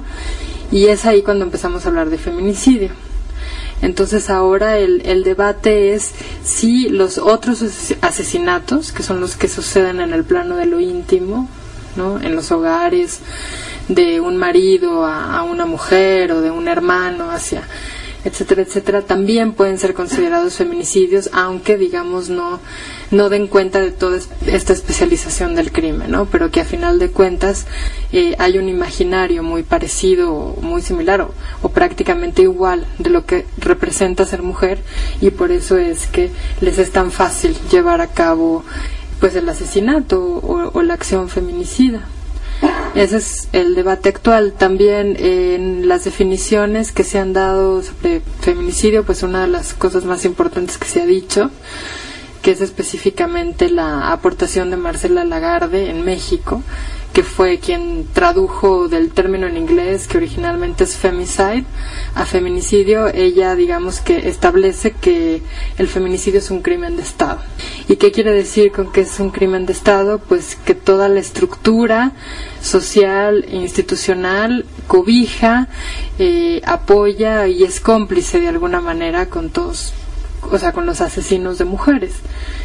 y es ahí cuando empezamos a hablar de feminicidio. Entonces ahora el, el debate es si los otros asesinatos, que son los que suceden en el plano de lo íntimo, ¿no? En los hogares, de un marido a, a una mujer o de un hermano hacia etcétera, etcétera, también pueden ser considerados feminicidios, aunque digamos no no den cuenta de toda esta especialización del crimen, ¿no? Pero que a final de cuentas eh, hay un imaginario muy parecido, muy similar o, o prácticamente igual de lo que representa ser mujer, y por eso es que les es tan fácil llevar a cabo pues el asesinato o, o la acción feminicida. Ese es el debate actual. También eh, en las definiciones que se han dado sobre feminicidio, pues una de las cosas más importantes que se ha dicho, que es específicamente la aportación de Marcela Lagarde en México, que fue quien tradujo del término en inglés, que originalmente es femicide, a feminicidio. Ella, digamos que establece que el feminicidio es un crimen de Estado. ¿Y qué quiere decir con que es un crimen de Estado? Pues que toda la estructura social e institucional cobija, eh, apoya y es cómplice de alguna manera con todos, o sea, con los asesinos de mujeres.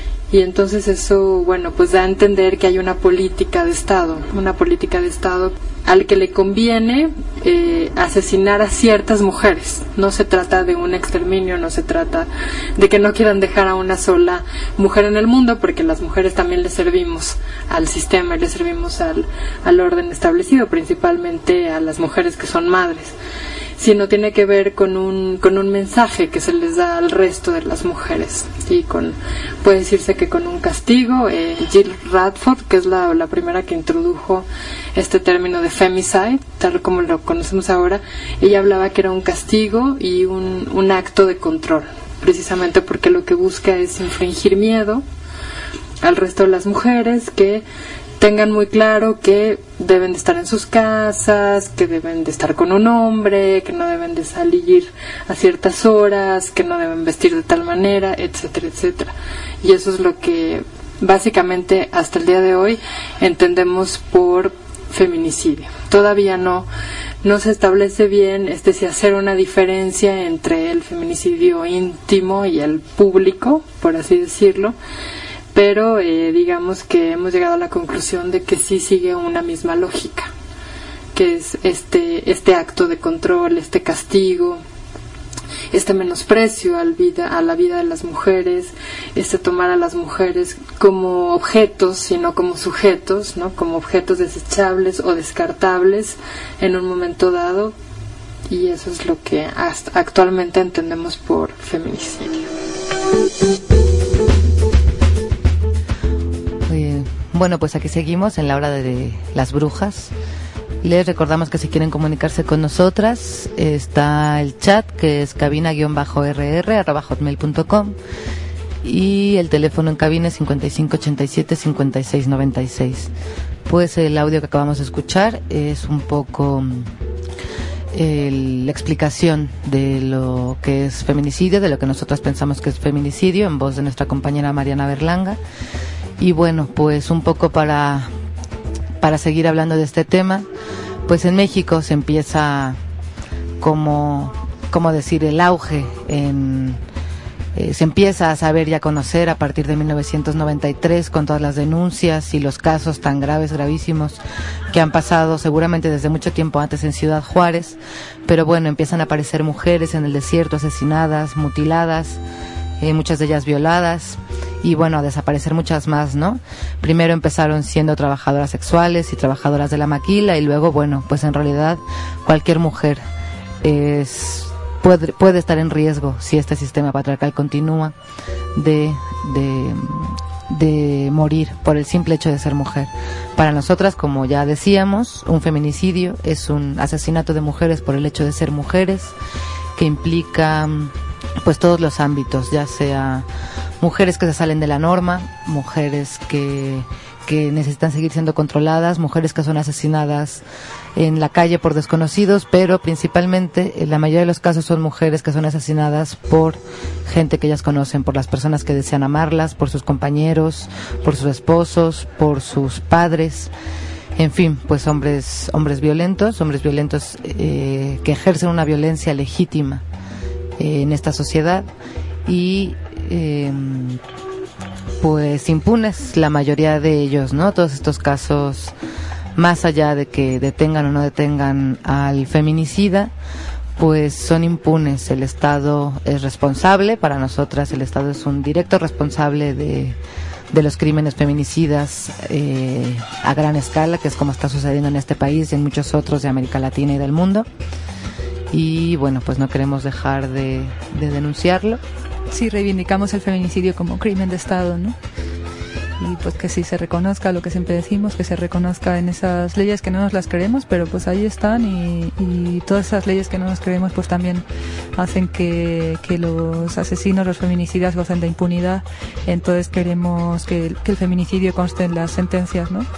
Y entonces eso, bueno, pues da a entender que hay una política de Estado, una política de Estado al que le conviene eh, asesinar a ciertas mujeres. No se trata de un exterminio, no se trata de que no quieran dejar a una sola mujer en el mundo, porque las mujeres también le servimos al sistema y le servimos al, al orden establecido, principalmente a las mujeres que son madres, sino tiene que ver con un con un mensaje que se les da al resto de las mujeres, y con, puede decirse que con un castigo. eh, Jill Radford, que es la, la primera que introdujo este término de femicide, tal como lo conocemos ahora, ella hablaba que era un castigo y un, un acto de control, precisamente porque lo que busca es infringir miedo al resto de las mujeres que tengan muy claro que deben de estar en sus casas, que deben de estar con un hombre, que no deben de salir a ciertas horas, que no deben vestir de tal manera, etcétera, etcétera. Y eso es lo que básicamente hasta el día de hoy entendemos por feminicidio. Todavía no no se establece bien este si hacer una diferencia entre el feminicidio íntimo y el público, por así decirlo, pero eh, digamos que hemos llegado a la conclusión de que sí sigue una misma lógica, que es este este acto de control, este castigo, este menosprecio al vida, a la vida de las mujeres, este tomar a las mujeres como objetos, sino como sujetos, ¿no? Como objetos desechables o descartables en un momento dado, y eso es lo que hasta actualmente entendemos por feminicidio. Eh, bueno, pues aquí seguimos en la hora de, de las brujas. Les recordamos que si quieren comunicarse con nosotras, está el chat, que es cabina-rr arroba hotmail punto com, y el teléfono en cabina es cincuenta y cinco ochenta y siete cincuenta y seis noventa y seis. Pues el audio que acabamos de escuchar es un poco el, la explicación de lo que es feminicidio, de lo que nosotras pensamos que es feminicidio, en voz de nuestra compañera Mariana Berlanga. Y bueno, pues un poco para... para seguir hablando de este tema, pues en México se empieza como, como decir, el auge, en, eh, se empieza a saber y a conocer a partir de mil novecientos noventa y tres con todas las denuncias y los casos tan graves, gravísimos, que han pasado seguramente desde mucho tiempo antes en Ciudad Juárez, pero bueno, empiezan a aparecer mujeres en el desierto asesinadas, mutiladas, eh, muchas de ellas violadas, y bueno, a desaparecer muchas más, ¿no? Primero empezaron siendo trabajadoras sexuales y trabajadoras de la maquila, y luego, bueno, pues en realidad cualquier mujer es puede, puede estar en riesgo si este sistema patriarcal continúa de, de, de morir por el simple hecho de ser mujer. Para nosotras, como ya decíamos, un feminicidio es un asesinato de mujeres por el hecho de ser mujeres, que implica pues todos los ámbitos, ya sea mujeres que se salen de la norma, mujeres que, que necesitan seguir siendo controladas, mujeres que son asesinadas en la calle por desconocidos, pero principalmente en la mayoría de los casos son mujeres que son asesinadas por gente que ellas conocen, por las personas que desean amarlas, por sus compañeros, por sus esposos, por sus padres, en fin, pues hombres, hombres violentos, hombres violentos eh, que ejercen una violencia legítima eh, en esta sociedad, y Eh, pues impunes la mayoría de ellos, ¿no? Todos estos casos, más allá de que detengan o no detengan al feminicida, pues son impunes. El Estado es responsable, para nosotras el Estado es un directo responsable de, de los crímenes feminicidas eh, a gran escala, que es como está sucediendo en este país y en muchos otros de América Latina y del mundo. Y bueno, pues no queremos dejar de, de denunciarlo. Sí, reivindicamos el feminicidio como crimen de Estado, ¿no? Y pues que sí se reconozca lo que siempre decimos, que se reconozca en esas leyes que no nos las creemos, pero pues ahí están, y, y todas esas leyes que no nos creemos pues también hacen que, que los asesinos, los feminicidas gocen de impunidad. Entonces queremos que, que el feminicidio conste en las sentencias, ¿no?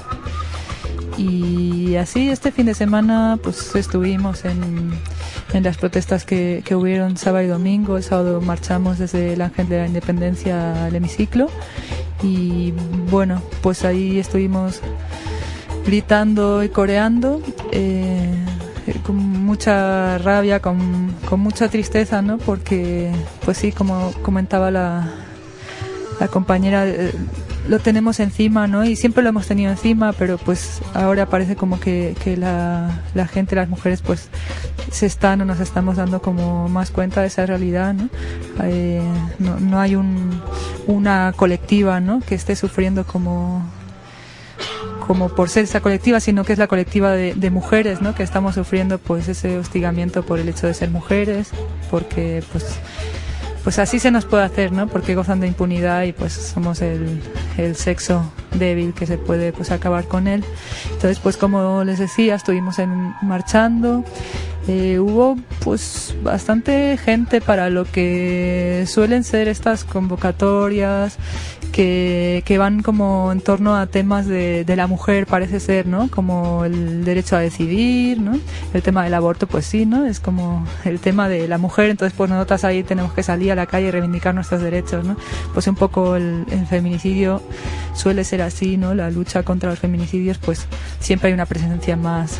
Y así este fin de semana pues estuvimos en, en las protestas que, que hubieron sábado y domingo. El sábado marchamos desde el Ángel de la Independencia al hemiciclo, y bueno, pues ahí estuvimos gritando y coreando eh, con mucha rabia, con, con mucha tristeza, ¿no? Porque pues sí, como comentaba la, la compañera, eh, lo tenemos encima, ¿no? Y siempre lo hemos tenido encima, pero pues ahora parece como que, que la, la gente, las mujeres, pues se están o nos estamos dando como más cuenta de esa realidad, ¿no? Eh, no, no hay un, una colectiva, ¿no? Que esté sufriendo como como por ser esa colectiva, sino que es la colectiva de, de mujeres, ¿no? Que estamos sufriendo pues ese hostigamiento por el hecho de ser mujeres, porque pues pues así se nos puede hacer, ¿no? Porque gozan de impunidad y pues somos el, el sexo débil que se puede pues acabar con él. Entonces, pues como les decía, estuvimos en, marchando, eh, hubo pues bastante gente para lo que suelen ser estas convocatorias que, que van como en torno a temas de, de la mujer, parece ser, ¿no? Como el derecho a decidir, ¿no? El tema del aborto, pues sí, ¿no? Es como el tema de la mujer, entonces pues nosotras ahí tenemos que salir a la calle y reivindicar nuestros derechos, ¿no? Pues un poco el, el feminicidio suele ser así, ¿no? La lucha contra los feminicidios, pues siempre hay una presencia más,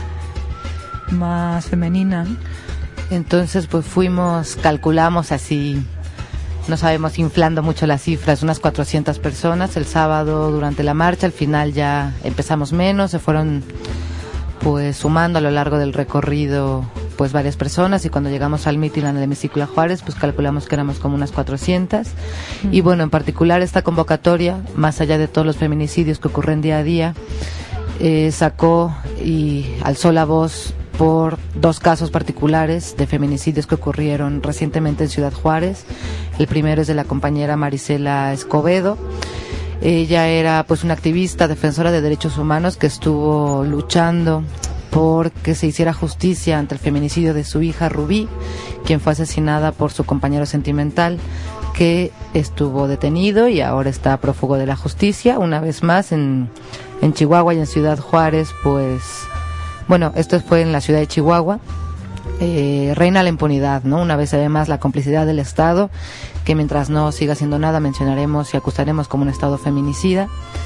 más femenina, ¿no? Entonces pues fuimos, calculamos así, no sabemos, inflando mucho las cifras, unas cuatrocientas personas el sábado durante la marcha. Al final ya empezamos menos, se fueron pues sumando a lo largo del recorrido pues varias personas, y cuando llegamos al mitin en el hemiciclo Juárez pues calculamos que éramos como unas cuatrocientas. Mm. Y bueno, en particular esta convocatoria, más allá de todos los feminicidios que ocurren día a día, eh, sacó y alzó la voz por dos casos particulares de feminicidios que ocurrieron recientemente en Ciudad Juárez. El primero es de la compañera Marisela Escobedo. Ella era pues una activista, defensora de derechos humanos, que estuvo luchando por que se hiciera justicia ante el feminicidio de su hija Rubí, quien fue asesinada por su compañero sentimental, que estuvo detenido y ahora está prófugo de la justicia. Una vez más en, en Chihuahua y en Ciudad Juárez, pues bueno, esto fue en la ciudad de Chihuahua, eh, reina la impunidad, ¿no? Una vez además la complicidad del Estado, que mientras no siga haciendo nada mencionaremos y acusaremos como un Estado feminicida.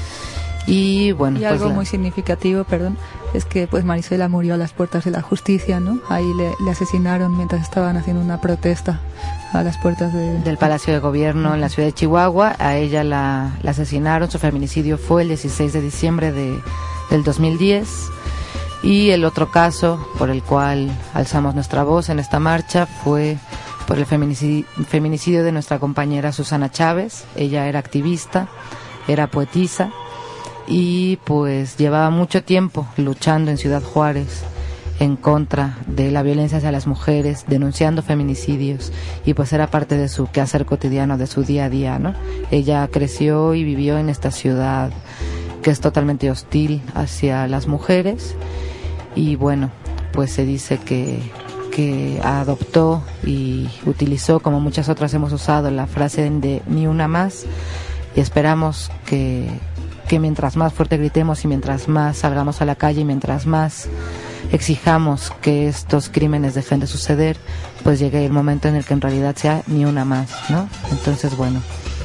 Y bueno, y pues algo la... muy significativo, perdón, es que pues Marisela murió a las puertas de la justicia, ¿no? Ahí le, le asesinaron mientras estaban haciendo una protesta a las puertas de... del Palacio de Gobierno en la ciudad de Chihuahua. A ella la, la asesinaron. Su feminicidio fue el dieciséis de diciembre de, del dos mil diez. Y el otro caso por el cual alzamos nuestra voz en esta marcha fue por el feminicidio, feminicidio de nuestra compañera Susana Chávez. Ella era activista, era poetisa y pues llevaba mucho tiempo luchando en Ciudad Juárez en contra de la violencia hacia las mujeres, denunciando feminicidios, y pues era parte de su quehacer cotidiano, de su día a día, ¿no? Ella creció y vivió en esta ciudad que es totalmente hostil hacia las mujeres. Y bueno, pues se dice que, que adoptó y utilizó, como muchas otras hemos usado, la frase de ni una más, y esperamos que, que mientras más fuerte gritemos y mientras más salgamos a la calle y mientras más exijamos que estos crímenes dejen de suceder, pues llegue el momento en el que en realidad sea ni una más, ¿no? Entonces, bueno,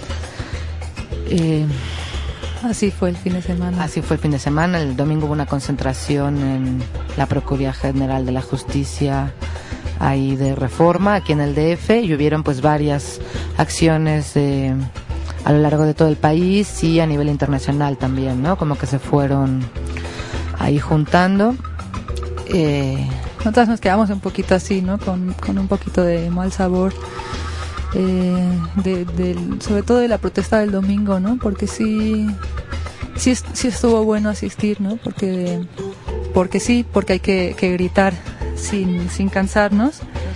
eh, así fue el fin de semana. Así fue el fin de semana. El domingo hubo una concentración en la Procuraduría General de la Justicia ahí de Reforma, aquí en el D F, y hubieron pues varias acciones de, a lo largo de todo el país y a nivel internacional también, ¿no? Como que se fueron ahí juntando. Eh, Nosotras nos quedamos un poquito así, ¿no? Con, con un poquito de mal sabor. Eh, de, de, sobre todo de la protesta del domingo, ¿no? Porque sí, sí, sí estuvo bueno asistir, ¿no? Porque, porque sí, porque hay que, que gritar sin, sin cansarnos.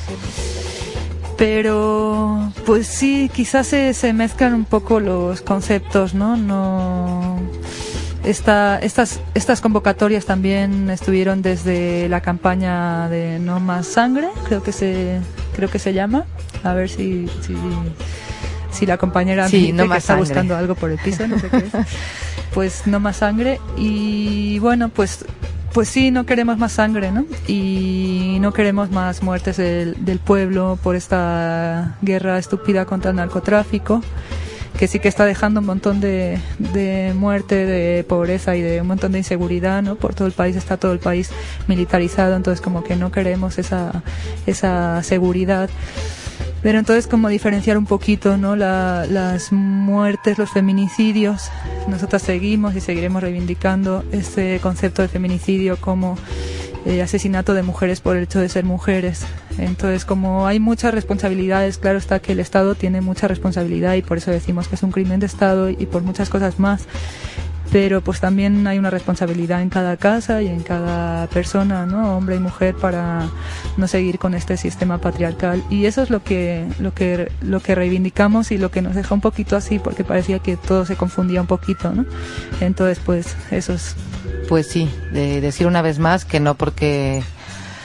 Pero, pues sí, quizás se, se mezclan un poco los conceptos, ¿no? No. Esta, estas, estas convocatorias también estuvieron desde la campaña de No Más Sangre, creo que se, creo que se llama. A ver si, si, si la compañera sí, no que más está sangre. buscando algo por el piso, no sé qué es. Pues No Más Sangre. Y bueno, pues, pues sí, no queremos más sangre, ¿no? Y no queremos más muertes del, del pueblo por esta guerra estúpida contra el narcotráfico, que sí que está dejando un montón de, de muerte, de pobreza y de un montón de inseguridad, ¿no? Por todo el país, está todo el país militarizado, entonces como que no queremos esa, esa seguridad. Pero entonces como diferenciar un poquito, ¿no? La, las muertes, los feminicidios. Nosotras seguimos y seguiremos reivindicando este concepto de feminicidio como eh, asesinato de mujeres por el hecho de ser mujeres. Entonces, como hay muchas responsabilidades, claro está que el Estado tiene mucha responsabilidad y por eso decimos que es un crimen de Estado y por muchas cosas más. Pero pues también hay una responsabilidad en cada casa y en cada persona, ¿no? Hombre y mujer, para no seguir con este sistema patriarcal. Y eso es lo que, lo que, lo que reivindicamos y lo que nos deja un poquito así, porque parecía que todo se confundía un poquito, ¿no? Entonces, pues, eso es. Pues sí, de decir una vez más que no porque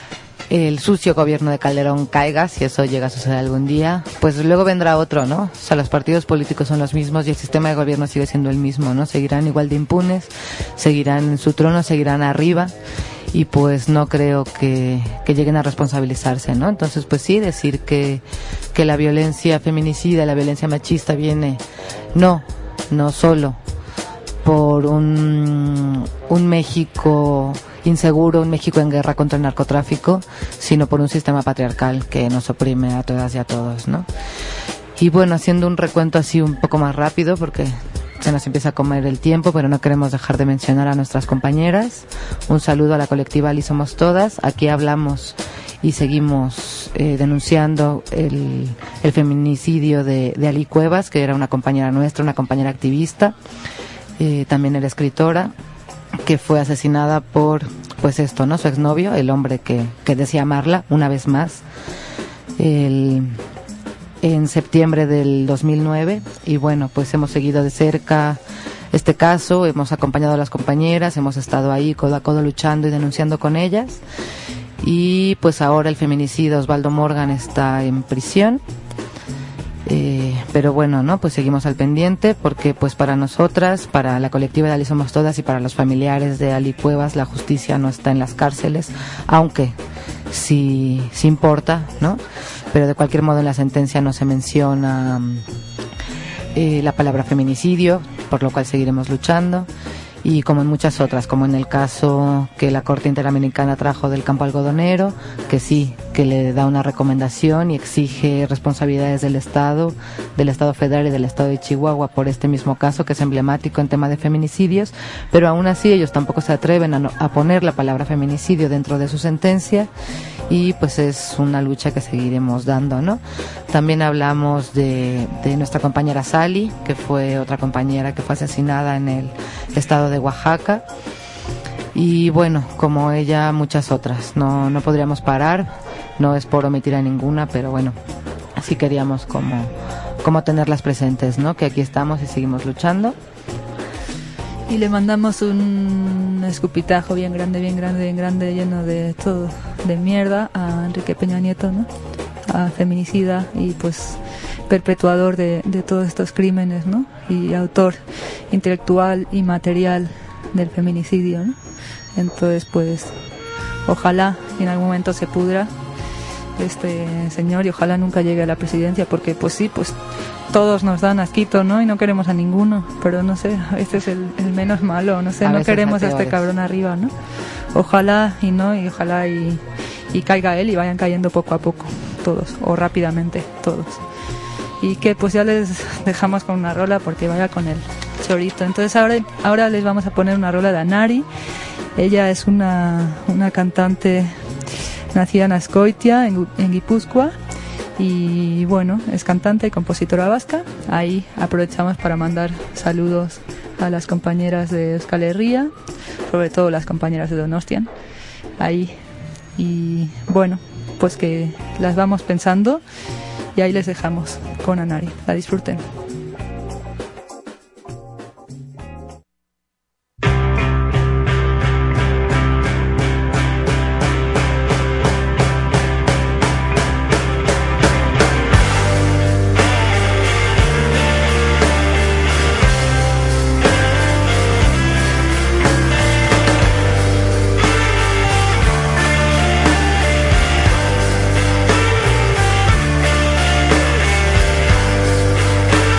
el sucio gobierno de Calderón caiga, si eso llega a suceder algún día, pues luego vendrá otro, ¿no? O sea, los partidos políticos son los mismos y el sistema de gobierno sigue siendo el mismo, ¿no? Seguirán igual de impunes, seguirán en su trono, seguirán arriba y pues no creo que, que lleguen a responsabilizarse, ¿no? Entonces, pues sí, decir que, que la violencia feminicida, la violencia machista viene, no, no solo por un, un México inseguro, un México en guerra contra el narcotráfico, sino por un sistema patriarcal que nos oprime a todas y a todos, ¿no? Y bueno, haciendo un recuento así un poco más rápido, porque se nos empieza a comer el tiempo, pero no queremos dejar de mencionar a nuestras compañeras. Un saludo a la colectiva Ali Somos Todas. Aquí hablamos y seguimos eh, denunciando el, el feminicidio de, de Ali Cuevas, que era una compañera nuestra, una compañera activista, eh, también era escritora, que fue asesinada por, pues esto, ¿no? Su exnovio, el hombre que, que decía amarla, una vez más, el, en septiembre del dos mil nueve. Y bueno, pues hemos seguido de cerca este caso, hemos acompañado a las compañeras, hemos estado ahí codo a codo luchando y denunciando con ellas. Y pues ahora el feminicida Osvaldo Morgan está en prisión. Eh, pero bueno, no, pues seguimos al pendiente porque pues para nosotras, para la colectiva de Ali Somos Todas y para los familiares de Ali Cuevas, la justicia no está en las cárceles, aunque sí, sí importa, ¿no? Pero de cualquier modo en la sentencia no se menciona eh, la palabra feminicidio, por lo cual seguiremos luchando. Y como en muchas otras, como en el caso que la Corte Interamericana trajo del campo algodonero, que sí, que le da una recomendación y exige responsabilidades del Estado, del Estado federal y del Estado de Chihuahua por este mismo caso, que es emblemático en tema de feminicidios, pero aún así ellos tampoco se atreven a, no, a poner la palabra feminicidio dentro de su sentencia, y pues es una lucha que seguiremos dando, ¿no? También hablamos de, de nuestra compañera Sally, que fue otra compañera que fue asesinada en el estado de Oaxaca, y bueno, como ella, muchas otras. No, no podríamos parar, no es por omitir a ninguna, pero bueno, así queríamos como, como tenerlas presentes, ¿no? Que aquí estamos y seguimos luchando. Y le mandamos un escupitajo bien grande, bien grande, bien grande, lleno de todo, de mierda, a Enrique Peña Nieto, ¿no? A feminicida y pues perpetuador de, de todos estos crímenes, ¿no? Y autor intelectual y material del feminicidio, ¿no? Entonces, pues, ojalá en algún momento se pudra este señor y ojalá nunca llegue a la presidencia, porque pues sí, pues todos nos dan asquito, ¿no? Y no queremos a ninguno, pero no sé, este es el, el menos malo, no sé, a no queremos a este cabrón arriba, ¿no? Ojalá y no, y ojalá y, y caiga él y vayan cayendo poco a poco todos, o rápidamente todos. Y que pues ya les dejamos con una rola porque vaya con el chorito. Entonces ahora, ahora les vamos a poner una rola de Anari. Ella es una, una cantante nacida en Azcoitia, en, en Guipúzcoa, y bueno, es cantante y compositora vasca. Ahí aprovechamos para mandar saludos a las compañeras de Euskal Herria, sobre todo las compañeras de Donostian, ahí. Y bueno, pues que las vamos pensando y ahí les dejamos con Anari. La disfruten. Thank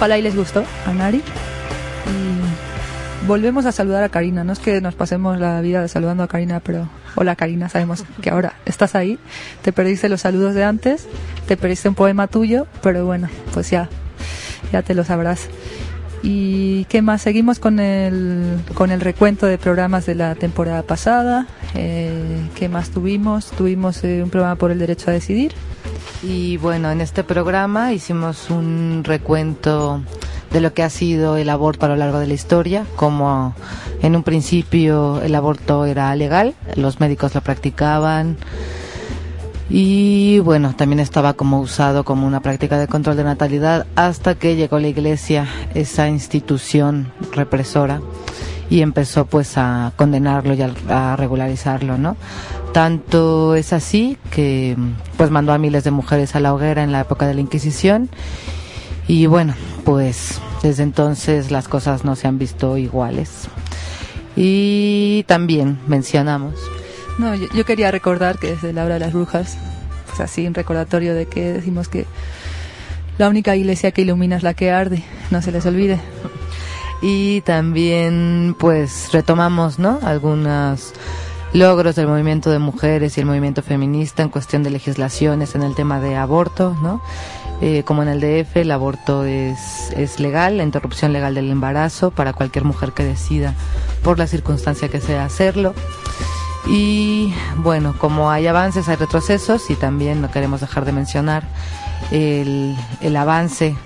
ojalá y les gustó a Nari. Y volvemos a saludar a Karina. No es que nos pasemos la vida saludando a Karina, pero hola Karina, sabemos que ahora estás ahí. Te perdiste los saludos de antes, te perdiste un poema tuyo, pero bueno, pues ya, ya te lo sabrás. ¿Y qué más? Seguimos con el, con el recuento de programas de la temporada pasada. Eh, ¿Qué más tuvimos? Tuvimos eh, un programa por el derecho a decidir. Y bueno, en este programa hicimos un recuento de lo que ha sido el aborto a lo largo de la historia, como en un principio el aborto era legal, los médicos lo practicaban, y bueno, también estaba como usado como una práctica de control de natalidad hasta que llegó la Iglesia, esa institución represora, y empezó pues a condenarlo y a, a regularizarlo, ¿no? Tanto es así que pues mandó a miles de mujeres a la hoguera en la época de la Inquisición, y bueno, pues desde entonces las cosas no se han visto iguales. Y también mencionamos No, yo, yo quería recordar que desde la hora de las brujas, pues así un recordatorio de que decimos que la única iglesia que ilumina es la que arde, no se les olvide. Y también pues retomamos, ¿no?, algunos logros del movimiento de mujeres y el movimiento feminista en cuestión de legislaciones en el tema de aborto, ¿no? Eh, como en el D F, el aborto es, es legal, la interrupción legal del embarazo para cualquier mujer que decida por la circunstancia que sea hacerlo. Y bueno, como hay avances, hay retrocesos, y también no queremos dejar de mencionar el, el avance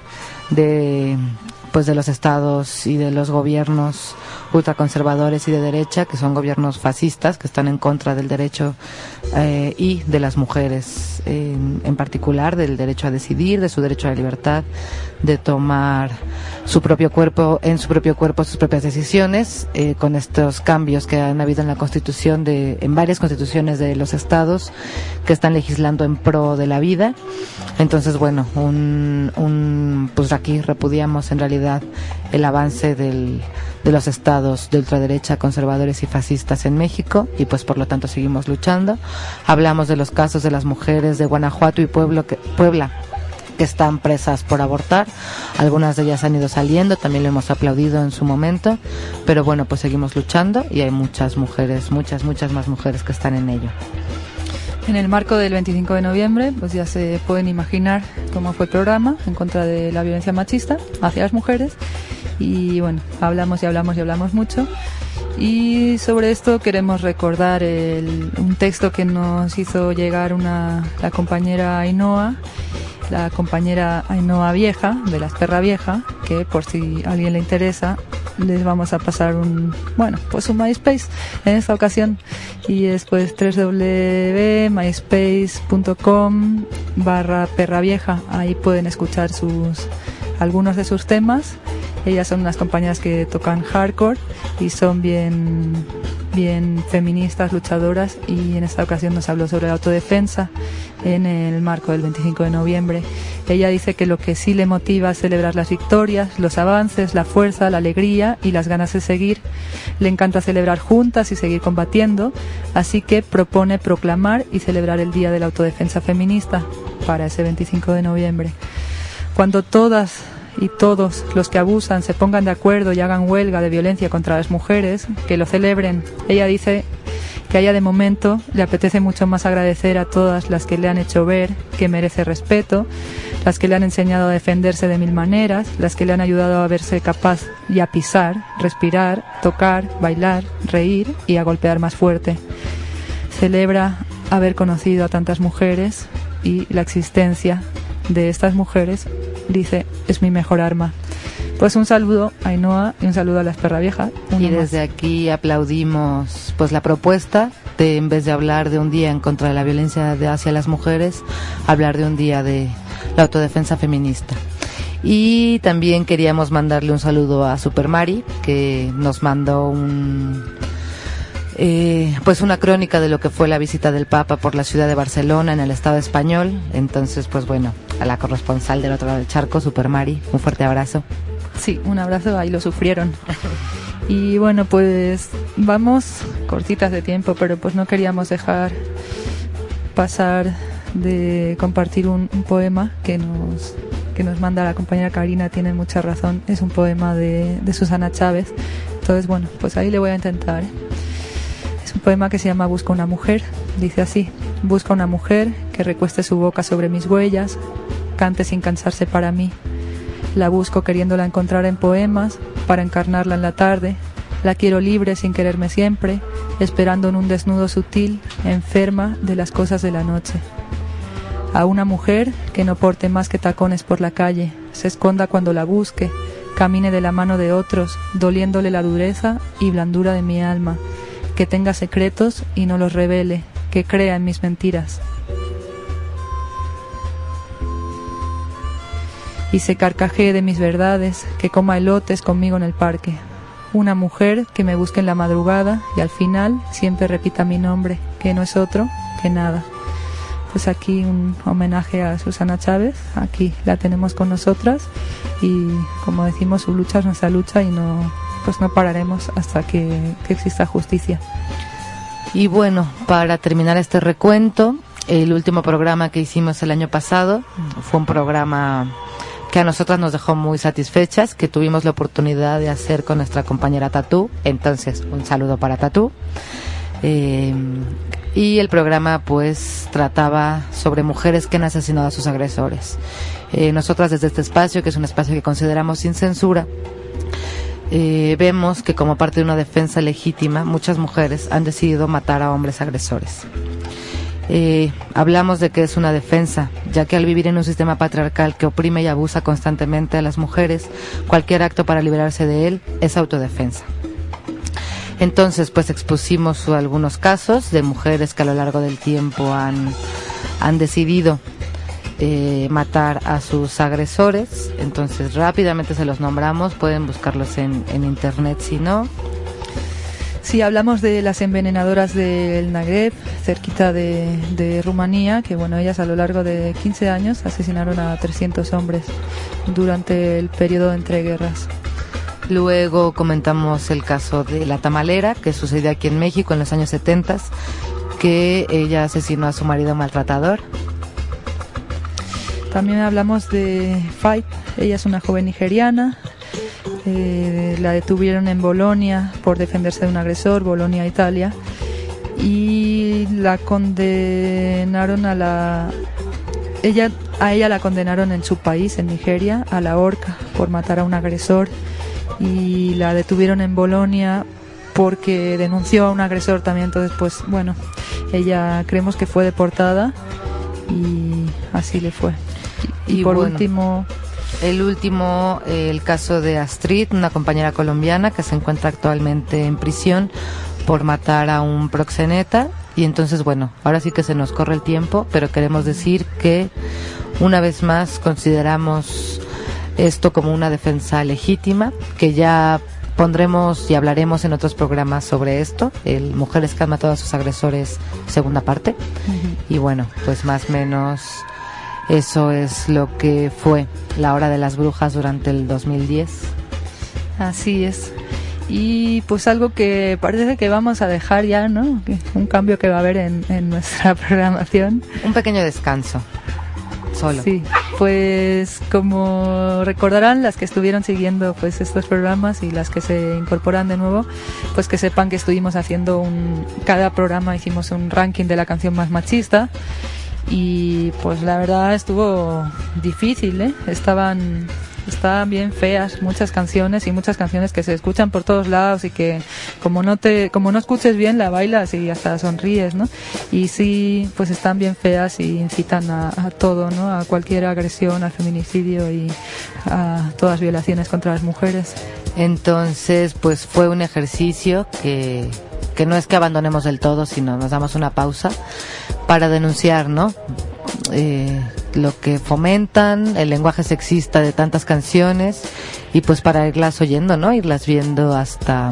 de pues de los estados y de los gobiernos ultraconservadores y de derecha, que son gobiernos fascistas que están en contra del derecho eh, y de las mujeres en, en particular, del derecho a decidir, de su derecho a la libertad, de tomar su propio cuerpo, en su propio cuerpo sus propias decisiones, eh, con estos cambios que han habido en la Constitución, de, en varias constituciones de los estados que están legislando en pro de la vida. Entonces, bueno, un, un pues aquí repudiamos en realidad el avance del, de los estados de ultraderecha, conservadores y fascistas en México, y pues por lo tanto seguimos luchando. Hablamos de los casos de las mujeres de Guanajuato y Pueblo que, Puebla que están presas por abortar. Algunas de ellas han ido saliendo, también lo hemos aplaudido en su momento, pero bueno, pues seguimos luchando y hay muchas mujeres, muchas, muchas más mujeres que están en ello. En el marco del veinticinco de noviembre, pues ya se pueden imaginar cómo fue el programa en contra de la violencia machista hacia las mujeres, y bueno, hablamos y hablamos y hablamos mucho. Y sobre esto queremos recordar el, un texto que nos hizo llegar una, la compañera Ainhoa, la compañera Ainhoa Vieja, de la Esperra Vieja, que por si a alguien le interesa, les vamos a pasar un, bueno, pues un MySpace en esta ocasión, y después doble u doble u doble u punto myspace punto com barra perra vieja. Ahí pueden escuchar sus algunos de sus temas. Ellas son unas compañeras que tocan hardcore y son bien bien feministas, luchadoras, y en esta ocasión nos habló sobre la autodefensa en el marco del veinticinco de noviembre. Ella dice que lo que sí le motiva es celebrar las victorias, los avances, la fuerza, la alegría y las ganas de seguir. Le encanta celebrar juntas y seguir combatiendo, así que propone proclamar y celebrar el Día de la Autodefensa Feminista para ese veinticinco de noviembre. Cuando todas y todos los que abusan se pongan de acuerdo y hagan huelga de violencia contra las mujeres, que lo celebren. Ella dice que a ella de momento le apetece mucho más agradecer a todas las que le han hecho ver que merece respeto, las que le han enseñado a defenderse de mil maneras, las que le han ayudado a verse capaz y a pisar, respirar, tocar, bailar, reír y a golpear más fuerte. Celebra haber conocido a tantas mujeres, y la existencia de estas mujeres, dice, es mi mejor arma. Pues un saludo a Ainhoa y un saludo a la Esperra Vieja. Y desde más. Aquí aplaudimos pues la propuesta de, en vez de hablar de un día en contra de la violencia de, hacia las mujeres, hablar de un día de la autodefensa feminista. Y también queríamos mandarle un saludo a Super Mari, que nos mandó un eh, pues una crónica de lo que fue la visita del Papa por la ciudad de Barcelona en el Estado español. Entonces, pues bueno, a la corresponsal del otro lado del charco, Super Mari, un fuerte abrazo. Sí, un abrazo, ahí lo sufrieron. Y bueno, pues vamos cortitas de tiempo, pero pues no queríamos dejar pasar de compartir un, un poema que nos que nos manda la compañera Karina tiene mucha razón. Es un poema de, de Susana Chávez. Entonces, bueno, pues ahí le voy a intentar, ¿eh? Es un poema que se llama Busca una mujer. Dice así: busca una mujer que recueste su boca sobre mis huellas, cante sin cansarse para mí. La busco queriéndola encontrar en poemas, para encarnarla en la tarde. La quiero libre sin quererme siempre, esperando en un desnudo sutil, enferma de las cosas de la noche. A una mujer que no porte más que tacones por la calle, se esconda cuando la busque, camine de la mano de otros, doliéndole la dureza y blandura de mi alma, que tenga secretos y no los revele, que crea en mis mentiras. Y se carcajee de mis verdades, que coma elotes conmigo en el parque. Una mujer que me busque en la madrugada y al final siempre repita mi nombre, que no es otro que nada. Pues aquí un homenaje a Susana Chávez, aquí la tenemos con nosotras y como decimos, su lucha es nuestra lucha y no, pues no pararemos hasta que, que exista justicia. Y bueno, para terminar este recuento, el último programa que hicimos el año pasado fue un programa que a nosotras nos dejó muy satisfechas, que tuvimos la oportunidad de hacer con nuestra compañera Tatú. Entonces, un saludo para Tatú. Eh, y el programa pues trataba sobre mujeres que han asesinado a sus agresores. Eh, nosotras desde este espacio, que es un espacio que consideramos sin censura, eh, vemos que como parte de una defensa legítima, muchas mujeres han decidido matar a hombres agresores. Eh, hablamos de que es una defensa, ya que al vivir en un sistema patriarcal que oprime y abusa constantemente a las mujeres, cualquier acto para liberarse de él es autodefensa. Entonces, pues expusimos algunos casos de mujeres que a lo largo del tiempo han, han decidido eh, matar a sus agresores. Entonces, rápidamente se los nombramos, pueden buscarlos en, en internet si no. Sí, hablamos de las envenenadoras del Nagreb, cerquita de, de Rumanía, que bueno, ellas a lo largo de quince años asesinaron a trescientos hombres durante el periodo de entreguerras. Luego comentamos el caso de la tamalera, que sucedió aquí en México en los años setenta, que ella asesinó a su marido maltratador. También hablamos de Faith, ella es una joven nigeriana. Eh, la detuvieron en Bolonia por defenderse de un agresor, Bolonia, Italia, y la condenaron a la ella a ella la condenaron en su país, en Nigeria, a la horca por matar a un agresor, y la detuvieron en Bolonia porque denunció a un agresor también. Entonces, pues bueno, ella creemos que fue deportada y así le fue. Y, y por bueno. último El último, eh, el caso de Astrid, una compañera colombiana que se encuentra actualmente en prisión por matar a un proxeneta. Y entonces, bueno, ahora sí que se nos corre el tiempo, pero queremos decir que una vez más consideramos esto como una defensa legítima, que ya pondremos y hablaremos en otros programas sobre esto, el Mujeres que han matado a sus agresores, segunda parte. Uh-huh. Y bueno, pues más o menos eso es lo que fue la Hora de las Brujas durante el dos mil diez. Así es. Y pues algo que parece que vamos a dejar ya, ¿no? Un cambio que va a haber en, en nuestra programación. Un pequeño descanso. Solo. Sí, pues como recordarán las que estuvieron siguiendo pues estos programas y las que se incorporan de nuevo, pues que sepan que estuvimos haciendo un... Cada programa hicimos un ranking de la canción más machista. Y pues la verdad estuvo difícil, ¿eh? Estaban, estaban bien feas muchas canciones y muchas canciones que se escuchan por todos lados y que como no te, como no escuches bien la bailas y hasta sonríes, ¿no? Y sí, pues están bien feas y incitan a, a todo, ¿no? A cualquier agresión, al feminicidio y a todas violaciones contra las mujeres. Entonces, pues fue un ejercicio que, que no es que abandonemos del todo, sino nos damos una pausa para denunciar, ¿no? Eh, lo que fomentan, el lenguaje sexista de tantas canciones, y pues para irlas oyendo, ¿no? Irlas viendo hasta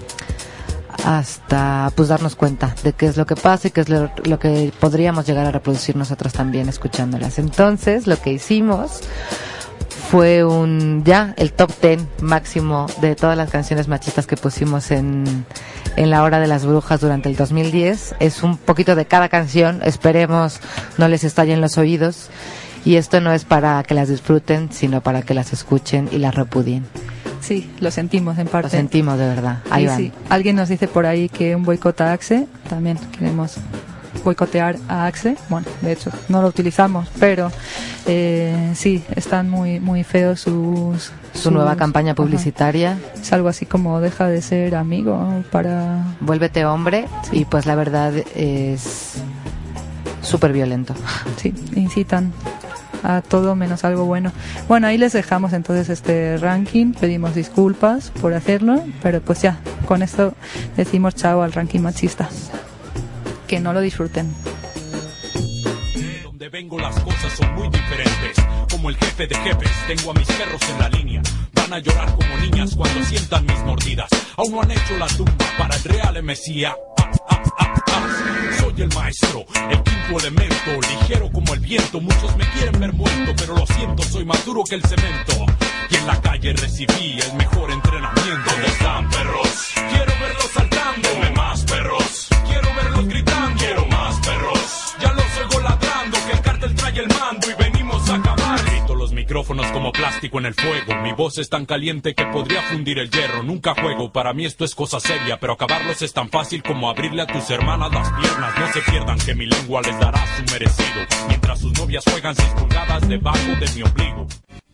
hasta pues darnos cuenta de qué es lo que pasa y qué es lo, lo que podríamos llegar a reproducir nosotros también escuchándolas. Entonces, lo que hicimos fue un ya el top ten máximo de todas las canciones machistas que pusimos en, en la Hora de las Brujas durante el dos mil diez. Es un poquito de cada canción, esperemos no les estallen los oídos. Y esto no es para que las disfruten, sino para que las escuchen y las repudien. Sí, lo sentimos en parte. Lo sentimos de verdad. Ahí sí, van. Sí. Alguien nos dice por ahí que un boicot a Axe, también queremos boicotear a Axe. Bueno, de hecho, no lo utilizamos, pero eh, sí, están muy muy feos sus... Su sus, nueva campaña publicitaria. Ajá. Es algo así como deja de ser amigo para... Vuélvete hombre, sí. Y pues la verdad es súper violento. Sí, incitan a todo menos algo bueno. Bueno, ahí les dejamos entonces este ranking, pedimos disculpas por hacerlo, pero pues ya, con esto decimos chao al ranking machista. Que no lo disfruten. De donde vengo las cosas son muy diferentes. Como el jefe de jefes, tengo a mis perros en la línea. Van a llorar como niñas cuando sientan mis mordidas. Aún no han hecho la tumba para el real Mesías. Ah, ah, ah, ah. Soy el maestro, el quinto elemento, ligero como el viento. Muchos me quieren ver muerto, pero lo siento, soy más duro que el cemento. Y en la calle recibí el mejor entrenamiento. ¿Dónde están, perros? Quiero verlos saltando. Deme más, perros. Quiero verlos gritando. Quiero más, perros. Ya los oigo ladrando, que el cártel trae el mando y venimos a acabar. Grito los micrófonos como plástico en el fuego. Mi voz es tan caliente que podría fundir el hierro. Nunca juego, para mí esto es cosa seria, pero acabarlos es tan fácil como abrirle a tus hermanas las piernas. No se pierdan que mi lengua les dará su merecido, mientras sus novias juegan seis pulgadas debajo de mi ombligo.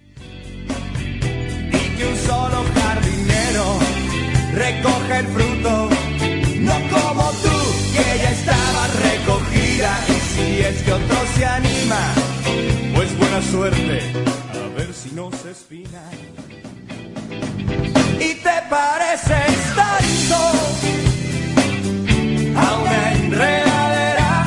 Y que un solo jardinero recoge el fruto, no como tú, que ya estaba recogida. Y si es que otro se anima, pues buena suerte, a ver si no se espina. Y te pareces tanto a una enredadera,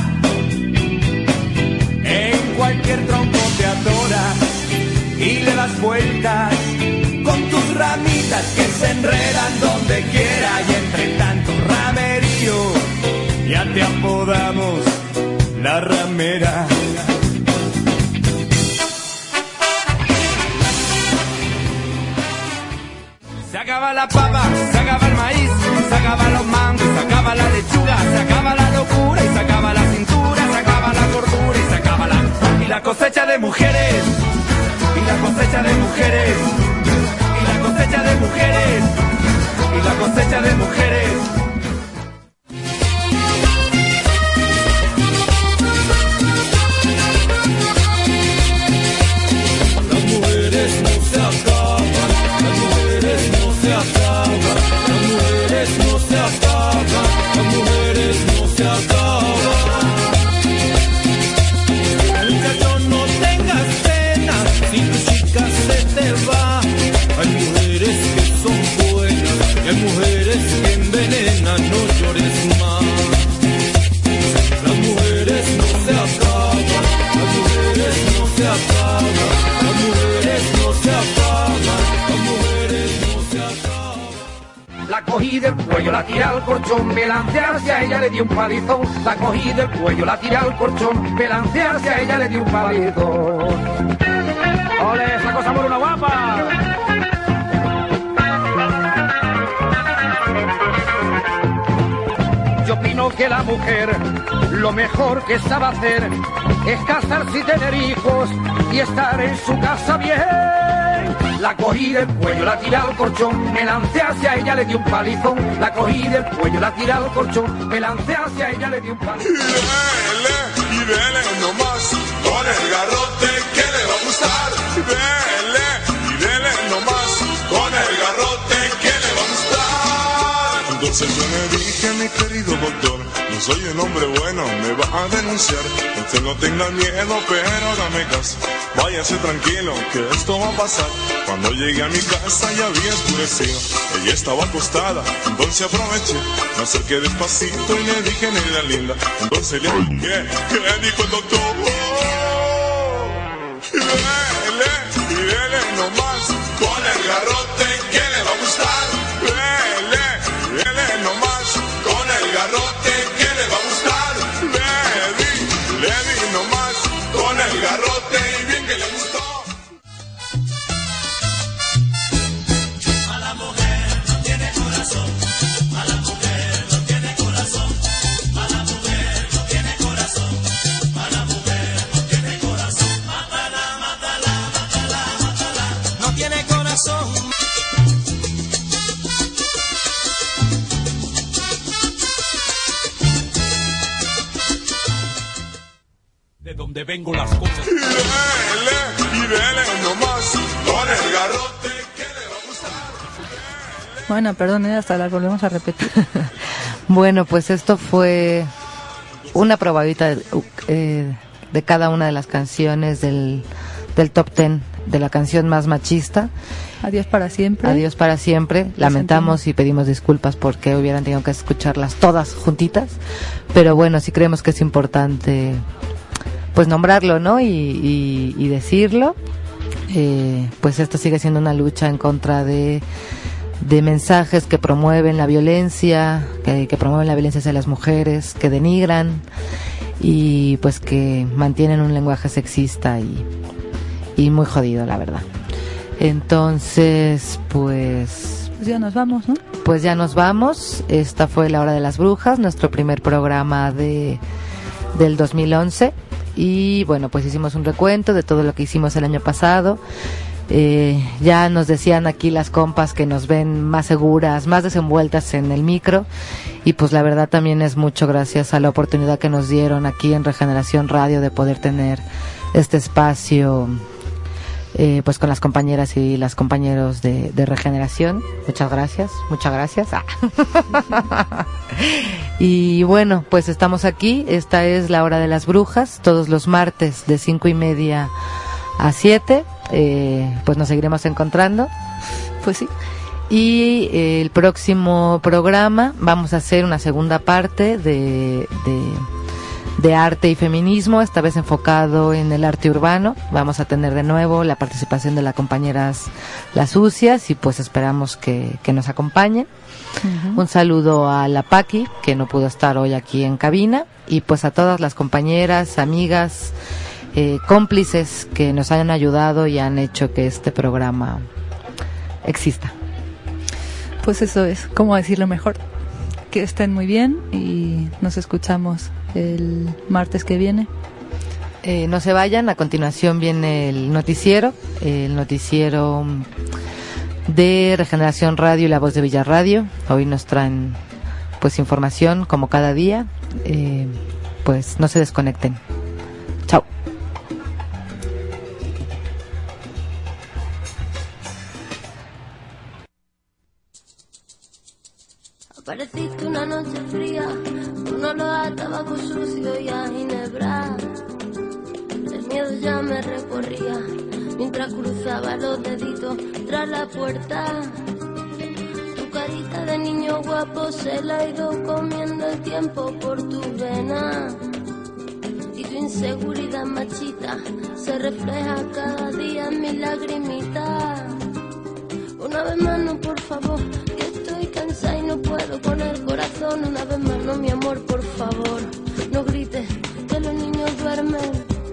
en cualquier tronco te atoras y le das vueltas con tus ramitas que se enredan donde quiera. Y entre tanto ramerío ya te apodamos la ramera. Se acaba la papa, se acaba el maíz, se acaba los mangos, se acaba la lechuga, se acaba la locura y se acaba la cintura, se acaba la gordura y se acaba la... Y la cosecha de mujeres, y la cosecha de mujeres, y la cosecha de mujeres, y la cosecha de mujeres. Las mujeres no se acaban, las mujeres no se acaban, las mujeres no se acaban, las mujeres no se acaban. Muchacho, no tengas pena si tu chica se te va. Hay mujeres que son buenas y hay mujeres que envenenan, no llores más. Las mujeres no se acaban, las mujeres no se acaban, las mujeres no se acaban, las mujeres no se acaban. La cogí del cuello, la tiré al colchón, me lancé hacia ella, le di un palizón. La cogí del cuello, la tiré al colchón, me lancé hacia ella, le di un palizón. ¡Ole, esa cosa por una guapa! Yo opino que la mujer lo mejor que sabe hacer es casarse y tener hijos y estar en su casa bien. La cogí del cuello, la tiré al colchón, me lancé hacia ella, le di un palizón. La cogí del cuello, la tiré al colchón, me lancé hacia ella, le di un palizón. Y dele, y dele nomás, con el garrote que le va a gustar. Dele, y dele nomás, con el garrote que le va a gustar. Entonces yo le dije, mi querido doctor, no soy un hombre bueno, me va a denunciar. Usted no tenga miedo, pero hágame caso. Váyase tranquilo, que esto va a pasar. Cuando llegué a mi casa ya había oscurecido. Ella estaba acostada, entonces aproveché. Me acerqué despacito y le dije, negra linda. Entonces le dije, ¿qué dijo el doctor? Oh, y dele, y dele nomás, con el garrote que le va a gustar. Dele, y dele nomás, con el garrote que le va a gustar. Le di, le di nomás, con el garrote y bien que le gustó. Mala mujer no tiene corazón, mala mujer no tiene corazón, mala mujer no tiene corazón, mala mujer no tiene corazón, matan a donde vengo las cosas. Y dele, y dele nomás, con el garrote que le va a gustar. Bueno, perdón, hasta las volvemos a repetir. Bueno, pues esto fue una probadita de, eh, de cada una de las canciones del, del top ten de la canción más machista. Adiós para siempre. Adiós para siempre. Lamentamos y pedimos disculpas porque hubieran tenido que escucharlas todas juntitas, pero bueno, sí creemos que es importante pues nombrarlo, ¿no? Y, y, y decirlo. Eh, pues esto sigue siendo una lucha en contra de de mensajes que promueven la violencia, que, que promueven la violencia hacia las mujeres, que denigran y pues que mantienen un lenguaje sexista y, y muy jodido, la verdad. Entonces, pues... Pues ya nos vamos, ¿no? Pues ya nos vamos. Esta fue La Hora de las Brujas, nuestro primer programa de del dos mil once. Y bueno, pues hicimos un recuento de todo lo que hicimos el año pasado. Eh, ya nos decían aquí las compas que nos ven más seguras, más desenvueltas en el micro. Y pues la verdad también es mucho gracias a la oportunidad que nos dieron aquí en Regeneración Radio de poder tener este espacio... Eh, pues con las compañeras y las compañeros de, de Regeneración. Muchas gracias, muchas gracias. Ah. Y bueno, pues estamos aquí. Esta es La Hora de las Brujas, todos los martes de cinco y media a siete. Eh, pues nos seguiremos encontrando. Pues sí. Y eh, el próximo programa vamos a hacer una segunda parte de... de de arte y feminismo, esta vez enfocado en el arte urbano. Vamos a tener de nuevo la participación de las compañeras Las Sucias y pues esperamos que, que nos acompañen. Uh-huh. Un saludo a la Paqui, que no pudo estar hoy aquí en cabina, y pues a todas las compañeras, amigas, eh, cómplices que nos hayan ayudado y han hecho que este programa exista. Pues eso es, ¿cómo decirlo mejor? Que estén muy bien y nos escuchamos el martes que viene. Eh, no se vayan, a continuación viene el noticiero, el noticiero de Regeneración Radio y La Voz de Villarradio. Hoy nos traen pues información como cada día. Eh, pues no se desconecten. Chao. Apareciste una noche fría, un olor a tabaco sucio y a ginebra. El miedo ya me recorría, mientras cruzaba los deditos tras la puerta. Tu carita de niño guapo se la ha ido comiendo el tiempo por tu vena. Y tu inseguridad machita se refleja cada día en mi lagrimita. Una vez más no, por favor, que estoy cansada y no puedo con el corazón. Una vez más no, mi amor, por favor, no grites que los niños duermen.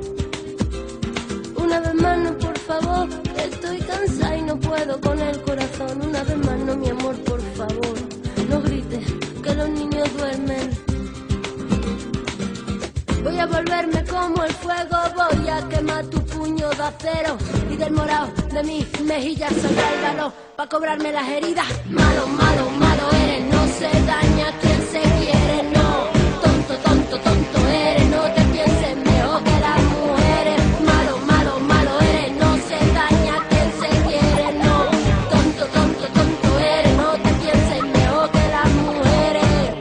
Una vez más no, por favor, que estoy cansada y no puedo con el corazón. Una vez más no, mi amor, por favor, no grites que los niños duermen. Voy a volverme como el fuego, voy a quemar tu puño de acero y del morado de mis mejillas saldrá el valor pa' cobrarme las heridas. Malo, malo, malo eres, no se daña quien se quiere, no. Tonto, tonto, tonto eres, no te pienses mejor que las mujeres. Malo, malo, malo eres, no se daña quien se quiere, no. Tonto, tonto, tonto eres, no te pienses mejor que las mujeres.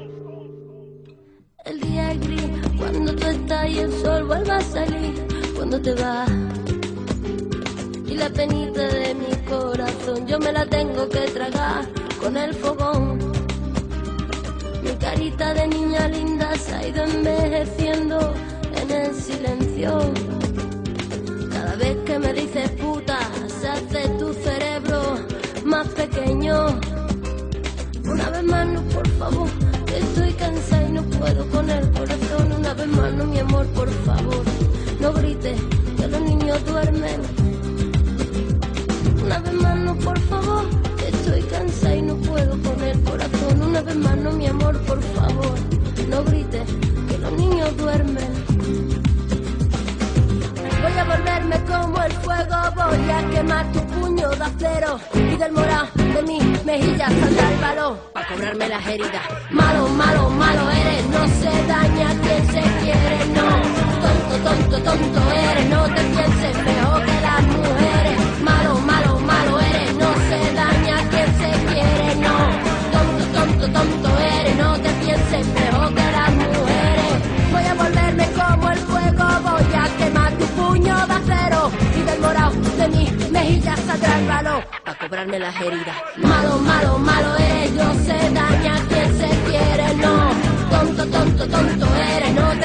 El día es gris cuando tú estás y el sol vuelve a salir cuando te vas. Y la penita de mi corazón yo me la tengo que tragar con el fogón. Mi carita de niña linda se ha ido envejeciendo en el silencio. Cada vez que me dices puta se hace tu cerebro más pequeño. Una vez más no, por favor, que estoy cansada y no puedo con el corazón. Una vez más no, mi amor, por favor, no grites que los niños duermen. Una vez más no, por favor, que estoy cansada y no puedo con el corazón. Una vez más no, mi amor, por favor, no grites que los niños duermen. Voy a volverme como el fuego, voy a quemar tu puño de acero y del morado de mis mejillas saldrá el valor pa' cobrarme las heridas. Malo, malo, malo eres, no se daña quien se quiere, no. Tonto, tonto, tonto eres, no te pienses mejor que las mujeres. Malo, malo, malo eres, no se daña quien se quiere, no. Tonto, tonto, tonto eres, no te pienses mejor que las mujeres. Voy a volverme como el fuego, voy a quemar tu puño de acero y del morado de mis mejillas saldrá el valor a cobrarme las heridas. Malo, malo, malo eres, no se daña quien se quiere, no. Tonto, tonto, tonto eres, no